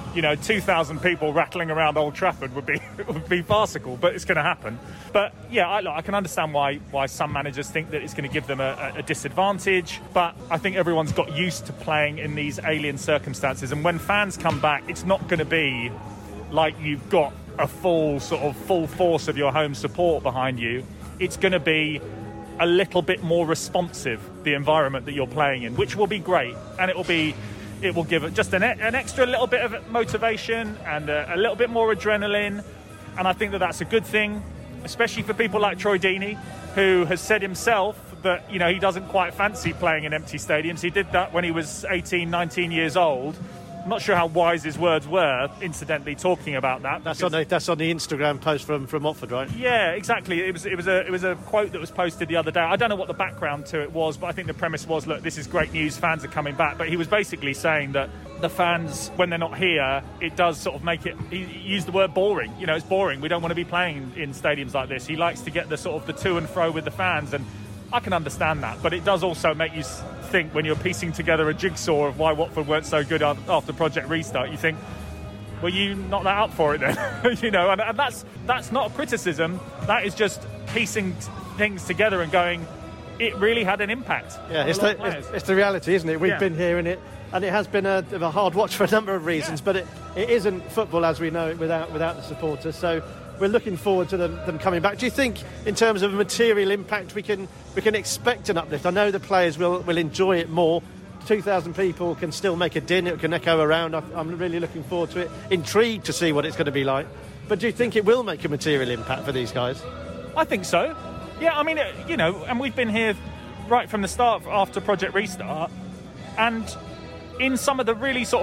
2,000 people rattling around Old Trafford would be farcical, but it's going to happen. But yeah, I can understand why some managers think that it's going to give them a disadvantage, but I think everyone's got used to playing in these alien circumstances, and when fans come back, it's not going to be like you've got a full force of your home support behind you. It's going to be a little bit more responsive, the environment that you're playing in, which will be great, and it will give it just an extra little bit of motivation and a little bit more adrenaline. And I think that that's a good thing, especially for people like Troy Deeney, who has said himself that, he doesn't quite fancy playing in empty stadiums. He did that when he was 18, 19 years old. I'm not sure how wise his words were, incidentally, talking about that. That's on the Instagram post from Watford, right? Yeah, exactly. It was a quote that was posted the other day. I don't know what the background to it was, but I think the premise was, look, this is great news, fans are coming back. But he was basically saying that the fans, when they're not here, it does sort of make it, he used the word boring. It's boring. We don't want to be playing in stadiums like this. He likes to get the sort of the to and fro with the fans, and I can understand that. But it does also make you think, when you're piecing together a jigsaw of why Watford weren't so good after Project Restart, you think, well, you not that up for it then? And that's not a criticism. That is just piecing things together and going, it really had an impact. Yeah, it's the reality, isn't it? We've been here in it, and it has been a hard watch for a number of reasons, but it isn't football as we know it without the supporters. So we're looking forward to them coming back. Do you think, in terms of material impact, we can expect an uplift? I know the players will enjoy it more. 2,000 people can still make a din. It can echo around. I'm really looking forward to it. Intrigued to see what it's going to be like. But do you think it will make a material impact for these guys? I think so. Yeah, I mean, and we've been here right from the start after Project Restart, and in some of the really sort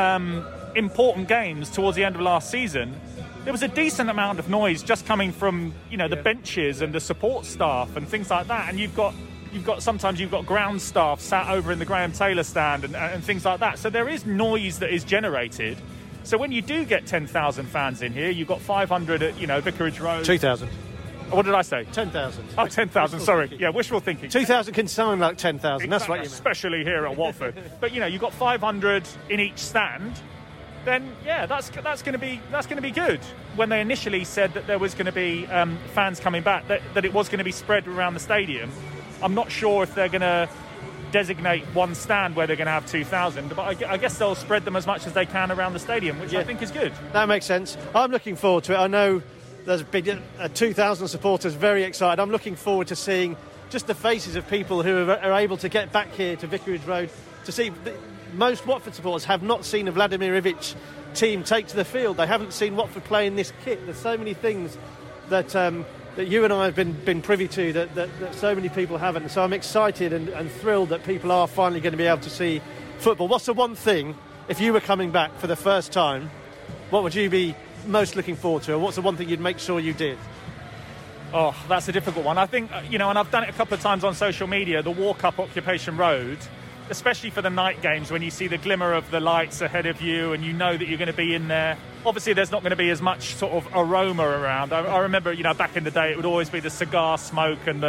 of important games towards the end of last season, there was a decent amount of noise just coming from, the benches and the support staff and things like that. And you've got sometimes ground staff sat over in the Graham Taylor stand and things like that. So there is noise that is generated. So when you do get 10,000 fans in here, you've got 500 at, Vicarage Road. 2,000. What did I say? 10,000. Oh, 10,000, sorry. Yeah, wishful thinking. 2,000 can sound like 10,000, exactly. That's what you mean. Especially here at Watford. But, you've got 500 in each stand, then, yeah, that's going to be good. When they initially said that there was going to be fans coming back, that it was going to be spread around the stadium, I'm not sure if they're going to designate one stand where they're going to have 2,000, but I guess they'll spread them as much as they can around the stadium, which I think is good. That makes sense. I'm looking forward to it. I know there's been 2,000 supporters very excited. I'm looking forward to seeing just the faces of people who are able to get back here to Vicarage Road to see. Most Watford supporters have not seen a Vladimir Ivic team take to the field. They haven't seen Watford play in this kit. There's so many things that you and I have been privy to that so many people haven't. So I'm excited and thrilled that people are finally going to be able to see football. What's the one thing, if you were coming back for the first time, what would you be most looking forward to? And what's the one thing you'd make sure you did? Oh, that's a difficult one. I think, and I've done it a couple of times on social media, the walk up Occupation Road, especially for the night games, when you see the glimmer of the lights ahead of you and you know that you're going to be in there. Obviously, there's not going to be as much sort of aroma around. I remember, back in the day, it would always be the cigar smoke and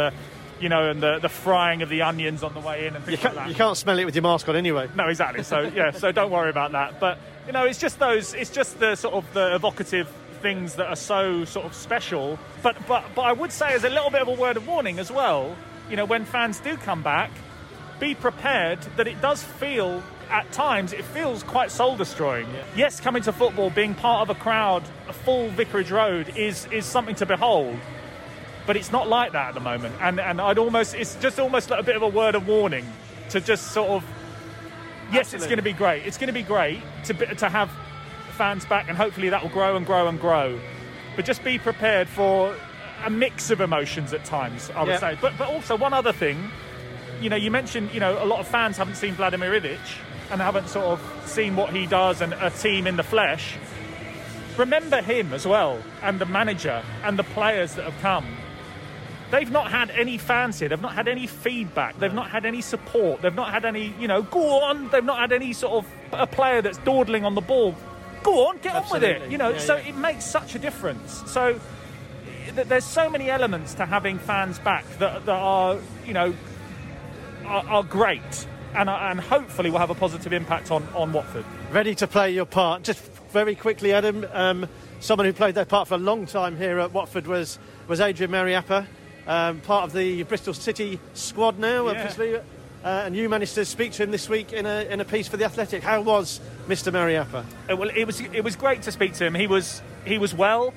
the frying of the onions on the way in and things like that. You can't smell it with your mask on anyway. No, exactly. So, so don't worry about that. But, it's just the sort of the evocative things that are so sort of special. But I would say, as a little bit of a word of warning as well, when fans do come back, be prepared that it does feel, at times, it feels quite soul-destroying. Yeah. Yes, coming to football, being part of a crowd, a full Vicarage Road is something to behold. But it's not like that at the moment. And it's just almost like a bit of a word of warning to just sort of, yes, Absolutely. It's going to be great. It's going to be great to have fans back, and hopefully that will grow and grow and grow. But just be prepared for a mix of emotions at times, I would say. But also one other thing, you mentioned, a lot of fans haven't seen Vladimir Ivic and haven't sort of seen what he does and a team in the flesh. Remember him as well, and the manager and the players that have come. They've not had any fans here. They've not had any feedback. They've not had any support. They've not had any, go on. They've not had any sort of a player that's dawdling on the ball. Go on, get Absolutely. on with it. So it makes such a difference. So there's so many elements to having fans back that are, are great, and hopefully will have a positive impact on Watford. ready to play your part. Just very quickly, Adam, someone who played their part for a long time here at Watford was Adrian Mariappa, part of the Bristol City squad now, obviously. And you managed to speak to him this week in a piece for The Athletic. How was Mr. Mariappa? Well, it was great to speak to him. He was well.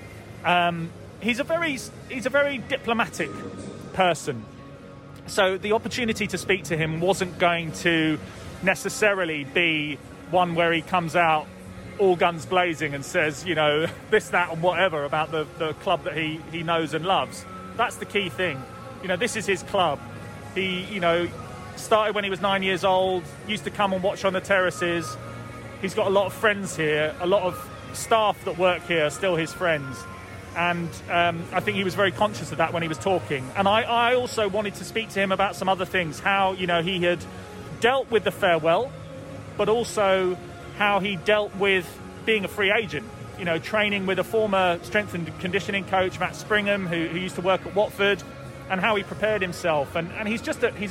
He's a very diplomatic person. So the opportunity to speak to him wasn't going to necessarily be one where he comes out all guns blazing and says, you know, this, that and whatever about the club that he knows and loves. That's the key thing. You know, this is his club. He, you know, started when he was 9 years old, used to come and watch on the terraces. He's got a lot of friends here. A lot of staff that work here are still his friends. And I think he was very conscious of that when he was talking. And I also wanted to speak to him about some other things, how, you know, he had dealt with the farewell, but also how he dealt with being a free agent, you know, training with a former strength and conditioning coach, Matt Springham, who used to work at Watford, and how he prepared himself. And he's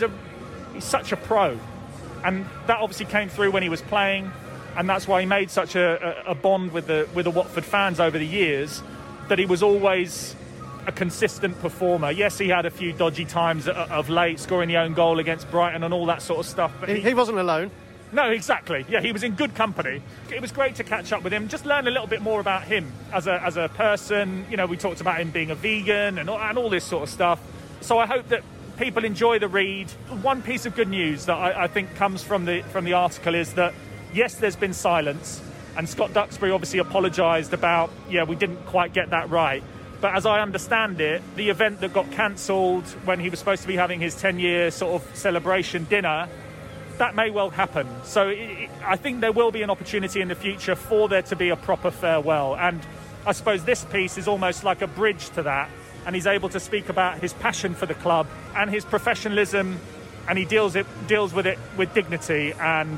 such a pro. And that obviously came through when he was playing, and that's why he made such a bond with the Watford fans over the years, that he was always a consistent performer. Yes, he had a few dodgy times of late, scoring the own goal against Brighton and all that sort of stuff. But he wasn't alone. No, exactly. Yeah, he was in good company. It was great to catch up with him, just learn a little bit more about him as a person. You know, we talked about him being a vegan and all this sort of stuff. So I hope that people enjoy the read. One piece of good news that I think comes from the article is that, yes, there's been silence, and Scott Duxbury obviously apologised about, we didn't quite get that right. But as I understand it, the event that got cancelled when he was supposed to be having his 10-year sort of celebration dinner, that may well happen. So I think there will be an opportunity in the future for there to be a proper farewell. And I suppose this piece is almost like a bridge to that. And he's able to speak about his passion for the club and his professionalism, and he deals with it with dignity. And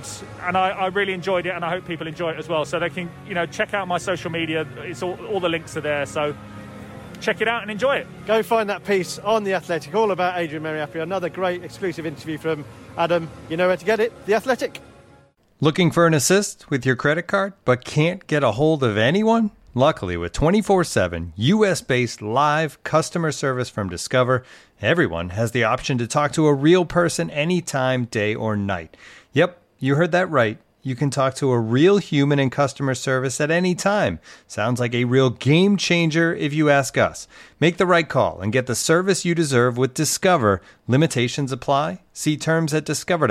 I really enjoyed it, and I hope people enjoy it as well. So they can, you know, check out my social media. It's all the links are there. So check it out and enjoy it. Go find that piece on The Athletic, all about Adrian Mariappa. Another great exclusive interview from Adam. You know where to get it, The Athletic. Looking for an assist with your credit card, but can't get a hold of anyone? Luckily, with 24/7 US-based live customer service from Discover, everyone has the option to talk to a real person anytime, day or night. Yep, you heard that right. You can talk to a real human in customer service at any time. Sounds like a real game changer if you ask us. Make the right call and get the service you deserve with Discover. Limitations apply. See terms at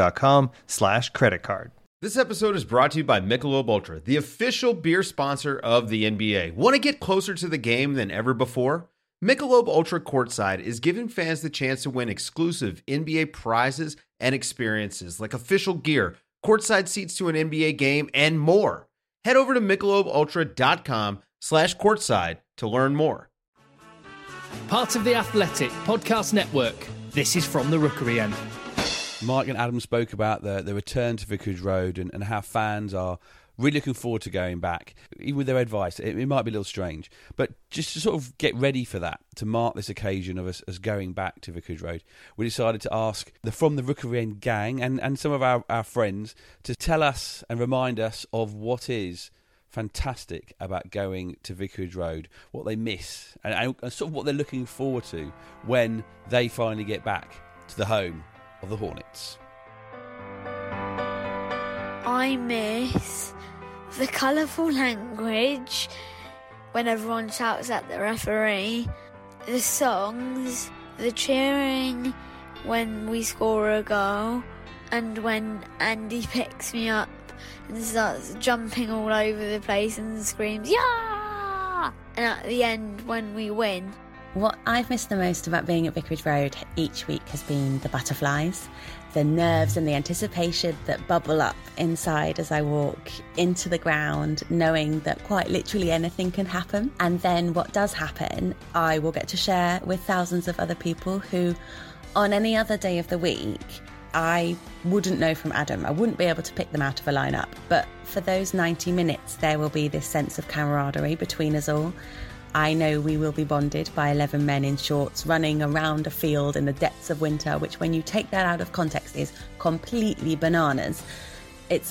discover.com/creditcard. This episode is brought to you by Michelob Ultra, the official beer sponsor of the NBA. Want to get closer to the game than ever before? Michelob Ultra Courtside is giving fans the chance to win exclusive NBA prizes and experiences like official gear, courtside seats to an NBA game, and more. Head over to MichelobUltra.com/courtside to learn more. Part of the Athletic Podcast Network. This is From the Rookery End. Mike and Adam spoke about the return to Vicarage Road and how fans are really looking forward to going back. Even with their advice, it might be a little strange, but just to sort of get ready for that, to mark this occasion of us going back to Vicarage Road, we decided to ask the From the Rookery End gang and some of our friends to tell us and remind us of what is fantastic about going to Vicarage Road, what they miss, and sort of what they're looking forward to when they finally get back to the home of the Hornets. I miss the colourful language when everyone shouts at the referee, the songs, the cheering when we score a goal, and when Andy picks me up and starts jumping all over the place and screams, "Yeah!" And at the end when we win. What I've missed the most about being at Vicarage Road each week has been the butterflies, the nerves and the anticipation that bubble up inside as I walk into the ground, knowing that quite literally anything can happen. And then what does happen, I will get to share with thousands of other people who, on any other day of the week, I wouldn't know from Adam. I wouldn't be able to pick them out of a lineup. But for those 90 minutes, there will be this sense of camaraderie between us all. I know we will be bonded by 11 men in shorts running around a field in the depths of winter, which when you take that out of context is completely bananas. It's a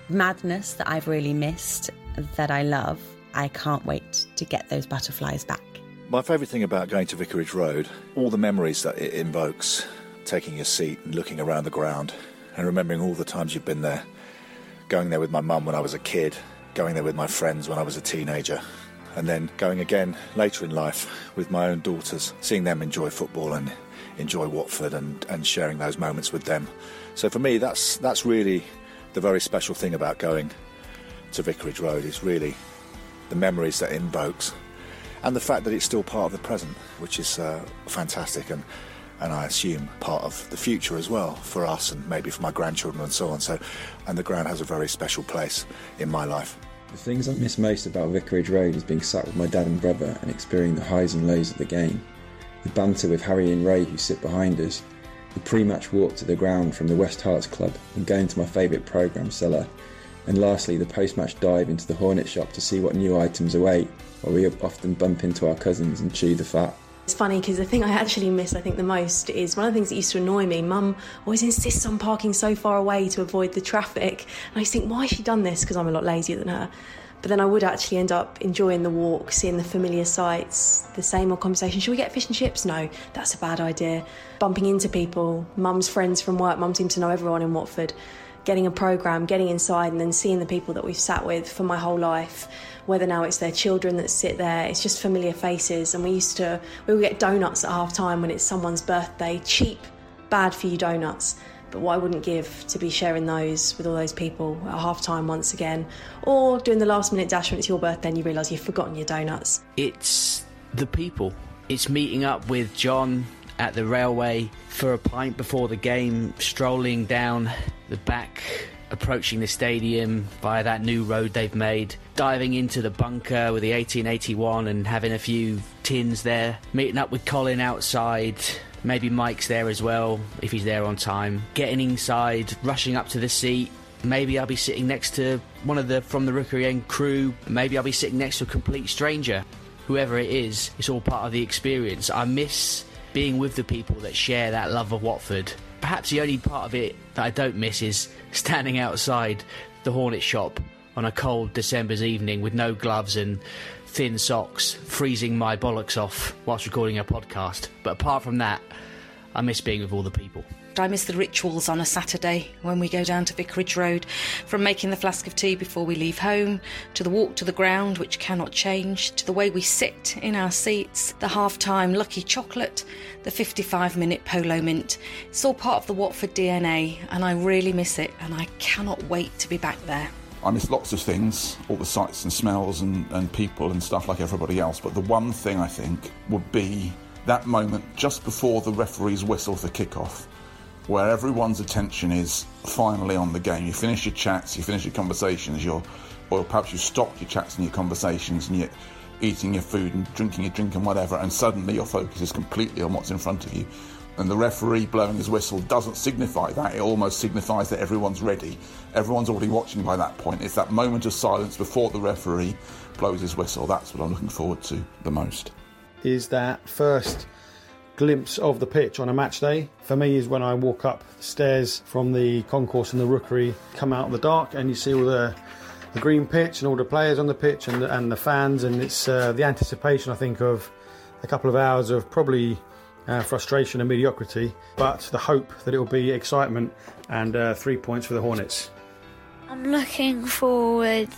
madness that I've really missed, that I love. I can't wait to get those butterflies back. My favourite thing about going to Vicarage Road, all the memories that it invokes, taking your seat and looking around the ground and remembering all the times you've been there, going there with my mum when I was a kid, going there with my friends when I was a teenager, and then going again later in life with my own daughters, seeing them enjoy football and enjoy Watford and sharing those moments with them. So for me, that's really the very special thing about going to Vicarage Road, is really the memories that it invokes. And the fact that it's still part of the present, which is fantastic, and I assume part of the future as well for us and maybe for my grandchildren and so on. And the ground has a very special place in my life. The things I miss most about Vicarage Road is being sat with my dad and brother and experiencing the highs and lows of the game. The banter with Harry and Ray who sit behind us, the pre-match walk to the ground from the West Hearts Club and going to my favourite programme Cellar, and lastly the post-match dive into the Hornet shop to see what new items await, where we often bump into our cousins and chew the fat. It's funny because the thing I actually miss, I think, the most is one of the things that used to annoy me. Mum always insists on parking so far away to avoid the traffic. And I used to think, why has she done this? Because I'm a lot lazier than her. But then I would actually end up enjoying the walk, seeing the familiar sights, the same old conversation. Should we get fish and chips? No, that's a bad idea. Bumping into people, Mum's friends from work. Mum seems to know everyone in Watford. Getting a programme, getting inside and then seeing the people that we've sat with for my whole life, whether now it's their children that sit there, it's just familiar faces. And we would get donuts at half time when it's someone's birthday, cheap, bad for you donuts. But what I wouldn't give to be sharing those with all those people at half time once again, or doing the last minute dash when it's your birthday and you realise you've forgotten your donuts. It's the people. It's meeting up with John at the railway for a pint before the game, strolling down the back, approaching the stadium via that new road they've made, diving into the bunker with the 1881 and having a few tins there, meeting up with Colin outside, maybe Mike's there as well if he's there on time, getting inside, rushing up to the seat. Maybe I'll be sitting next to one of the From the Rookery End crew, maybe I'll be sitting next to a complete stranger. Whoever it is, it's all part of the experience. I miss being with the people that share that love of Watford. Perhaps the only part of it that I don't miss is standing outside the Hornet shop on a cold December's evening with no gloves and thin socks, freezing my bollocks off whilst recording a podcast. But apart from that, I miss being with all the people. I miss the rituals on a Saturday when we go down to Vicarage Road, from making the flask of tea before we leave home, to the walk to the ground, which cannot change, to the way we sit in our seats, the half-time lucky chocolate, the 55-minute polo mint. It's all part of the Watford DNA, and I really miss it, and I cannot wait to be back there. I miss lots of things, all the sights and smells and people and stuff like everybody else, but the one thing I think would be that moment just before the referee's whistle for kick-off, where everyone's attention is finally on the game. You finish your chats, you finish your conversations, or perhaps you stopped your chats and your conversations and you're eating your food and drinking your drink and whatever, and suddenly your focus is completely on what's in front of you. And the referee blowing his whistle doesn't signify that. It almost signifies that everyone's ready. Everyone's already watching by that point. It's that moment of silence before the referee blows his whistle. That's what I'm looking forward to the most. Is that first glimpse of the pitch on a match day. For me, is when I walk up the stairs from the concourse in the Rookery, come out of the dark and you see all the green pitch and all the players on the pitch and the fans, and it's the anticipation, I think, of a couple of hours of probably frustration and mediocrity, but the hope that it will be excitement and 3 points for the Hornets. I'm looking forward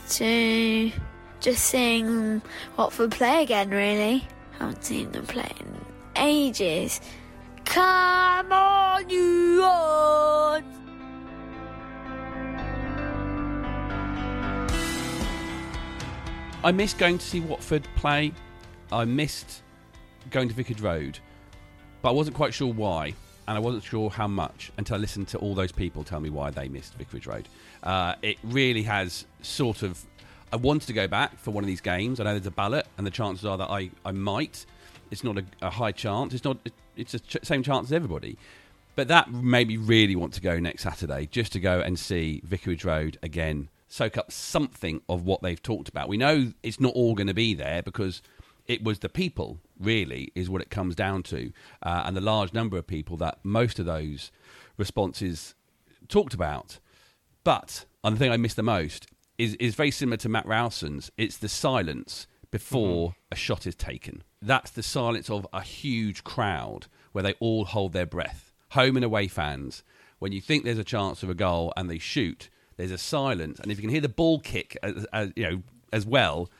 to just seeing Watford play again, really. I haven't seen them play in ages. Come on, you on! I missed going to see Watford play. I missed going to Vicarage Road, but I wasn't quite sure why, and I wasn't sure how much until I listened to all those people tell me why they missed Vicarage Road. It really has sort of... I wanted to go back for one of these games. I know there's a ballot, and the chances are that I might. It's not a high chance. It's the same chance as everybody. But that made me really want to go next Saturday, just to go and see Vicarage Road again, soak up something of what they've talked about. We know it's not all going to be there because it was the people, really, is what it comes down to, and the large number of people that most of those responses talked about. But and the thing I miss the most is very similar to Matt Rowson's. It's the silence before a shot is taken. That's the silence of a huge crowd where they all hold their breath. Home and away fans, when you think there's a chance of a goal and they shoot, there's a silence, and if you can hear the ball kick as well,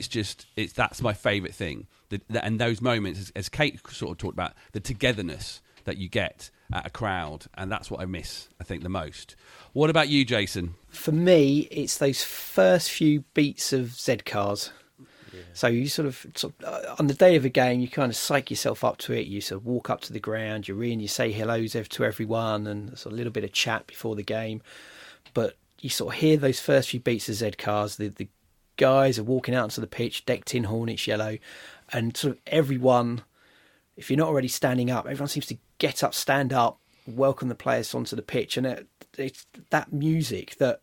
that's my favourite thing. And those moments, as Kate sort of talked about, the togetherness that you get at a crowd, and that's what I miss, I think, the most. What about you, Jason? For me, it's those first few beats of Z Cars. Yeah. So you sort of on the day of a game, you kind of psych yourself up to it. You sort of walk up to the ground, you're in, you say hellos to everyone, and there's a little bit of chat before the game. But you sort of hear those first few beats of Z Cars. The guys are walking out onto the pitch, decked in Hornets yellow, and sort of everyone, if you're not already standing up, everyone seems to get up, stand up, welcome the players onto the pitch. And it's that music that,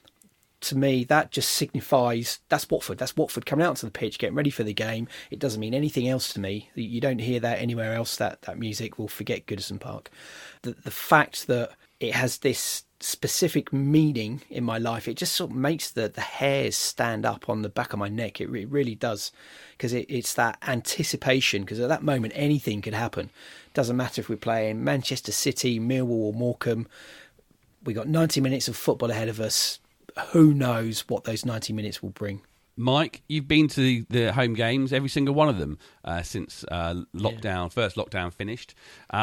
to me, that just signifies that's Watford. That's Watford coming out to the pitch, getting ready for the game. It doesn't mean anything else to me. You don't hear that anywhere else, that music. We'll forget Goodison Park. The fact that it has this specific meaning in my life, it just sort of makes the hairs stand up on the back of my neck. It really does, because it's that anticipation, because at that moment anything could happen. Doesn't matter if we're playing Manchester City, Millwall or Morecambe. We got 90 minutes of football ahead of us. Who knows what those 90 minutes will bring. Mike, you've been to the home games, every single one of them, since first lockdown finished.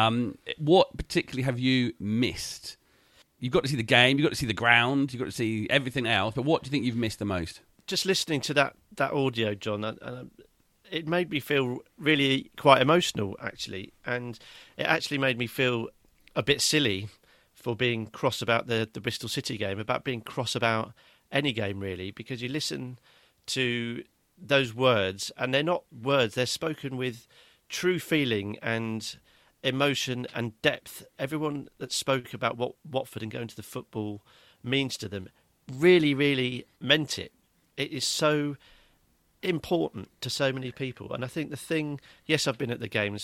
What particularly have you missed? You've got to see the game, you've got to see the ground, you've got to see everything else, but what do you think you've missed the most? Just listening to that audio, John, it made me feel really quite emotional, actually. And it actually made me feel a bit silly for being cross about the Bristol City game, about being cross about any game, really, because you listen to those words, and they're not words, they're spoken with true feeling and emotion and depth. Everyone that spoke about what Watford and going to the football means to them really, really meant it. It is so important to so many people. And I think the thing, yes, I've been at the games,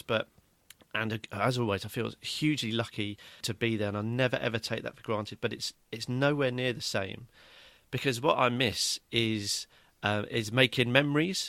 and as always, I feel hugely lucky to be there, and I'll never ever take that for granted. But it's nowhere near the same, because what I miss is making memories,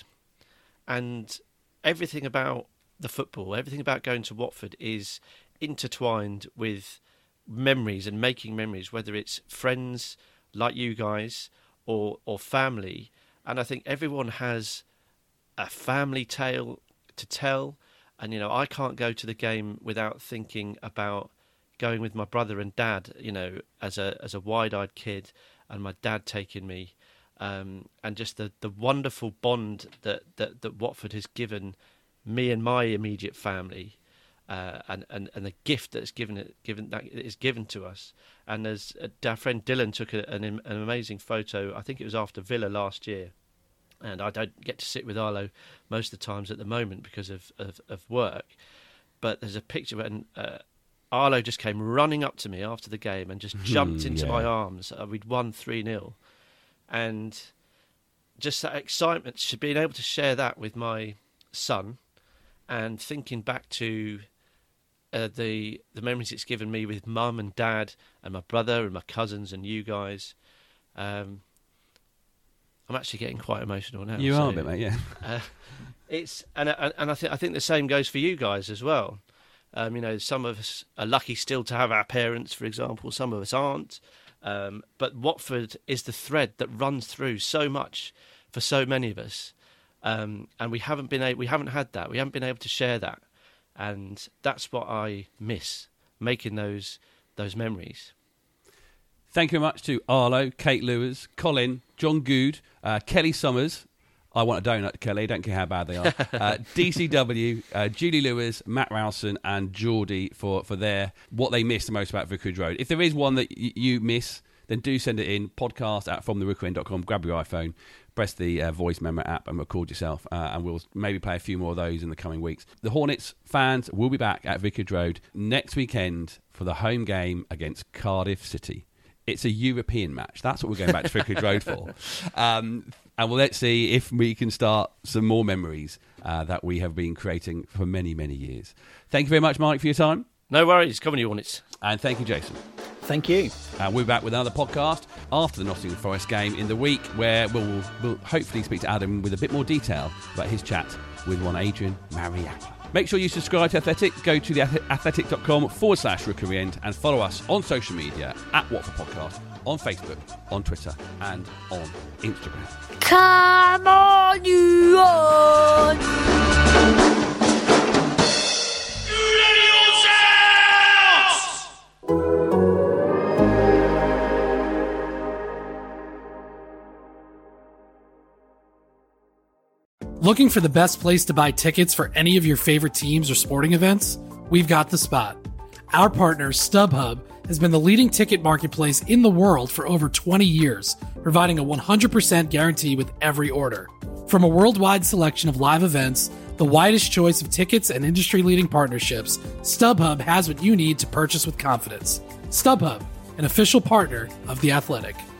and everything about the football, everything about going to Watford is intertwined with memories and making memories, whether it's friends like you guys or family. And I think everyone has a family tale to tell. And, I can't go to the game without thinking about going with my brother and dad, as a wide-eyed kid, and my dad taking me, and just the wonderful bond that Watford has given me and my immediate family, and the gift that's given to us. And as our friend Dylan took an amazing photo, I think it was after Villa last year, and I don't get to sit with Arlo most of the times at the moment because of work, but there's a picture when Arlo just came running up to me after the game and just jumped into my arms. We'd won 3-0, and just that excitement, being able to share that with my son, and thinking back to the memories it's given me with mum and dad and my brother and my cousins and you guys. I'm actually getting quite emotional now. You are a bit, mate. Yeah. I think the same goes for you guys as well. Some of us are lucky still to have our parents, for example. Some of us aren't. But Watford is the thread that runs through so much for so many of us. And we haven't had that. We haven't been able to share that, and that's what I miss, making those memories. Thank you very much to Arlo, Kate Lewis, Colin, John Good, Kelly Summers. I want a donut, Kelly. Don't care how bad they are. DCW, Julie Lewis, Matt Rowson, and Geordie for what they missed the most about Vicarage Road. If there is one that you miss, then do send it in. podcast@fromtherookeryend.com. Grab your iPhone, press the voice memo app, and record yourself. And we'll maybe play a few more of those in the coming weeks. The Hornets fans will be back at Vicarage Road next weekend for the home game against Cardiff City. It's a European match. That's what we're going back to Vicarage Road for. And let's see if we can start some more memories that we have been creating for many, many years. Thank you very much, Mike, for your time. No worries. Come on, you Hornets. And thank you, Jason. Thank you. And we're back with another podcast after the Nottingham Forest game in the week, where we'll hopefully speak to Adam with a bit more detail about his chat with one Adrian Mariappa. Make sure you subscribe to Athletic. Go to theathletic.com/Rookery End and follow us on social media at Watford Podcast, on Facebook, on Twitter, and on Instagram. Come on, you on! Looking for the best place to buy tickets for any of your favorite teams or sporting events? We've got the spot. Our partner, StubHub, has been the leading ticket marketplace in the world for over 20 years, providing a 100% guarantee with every order. From a worldwide selection of live events, the widest choice of tickets, and industry-leading partnerships, StubHub has what you need to purchase with confidence. StubHub, an official partner of The Athletic.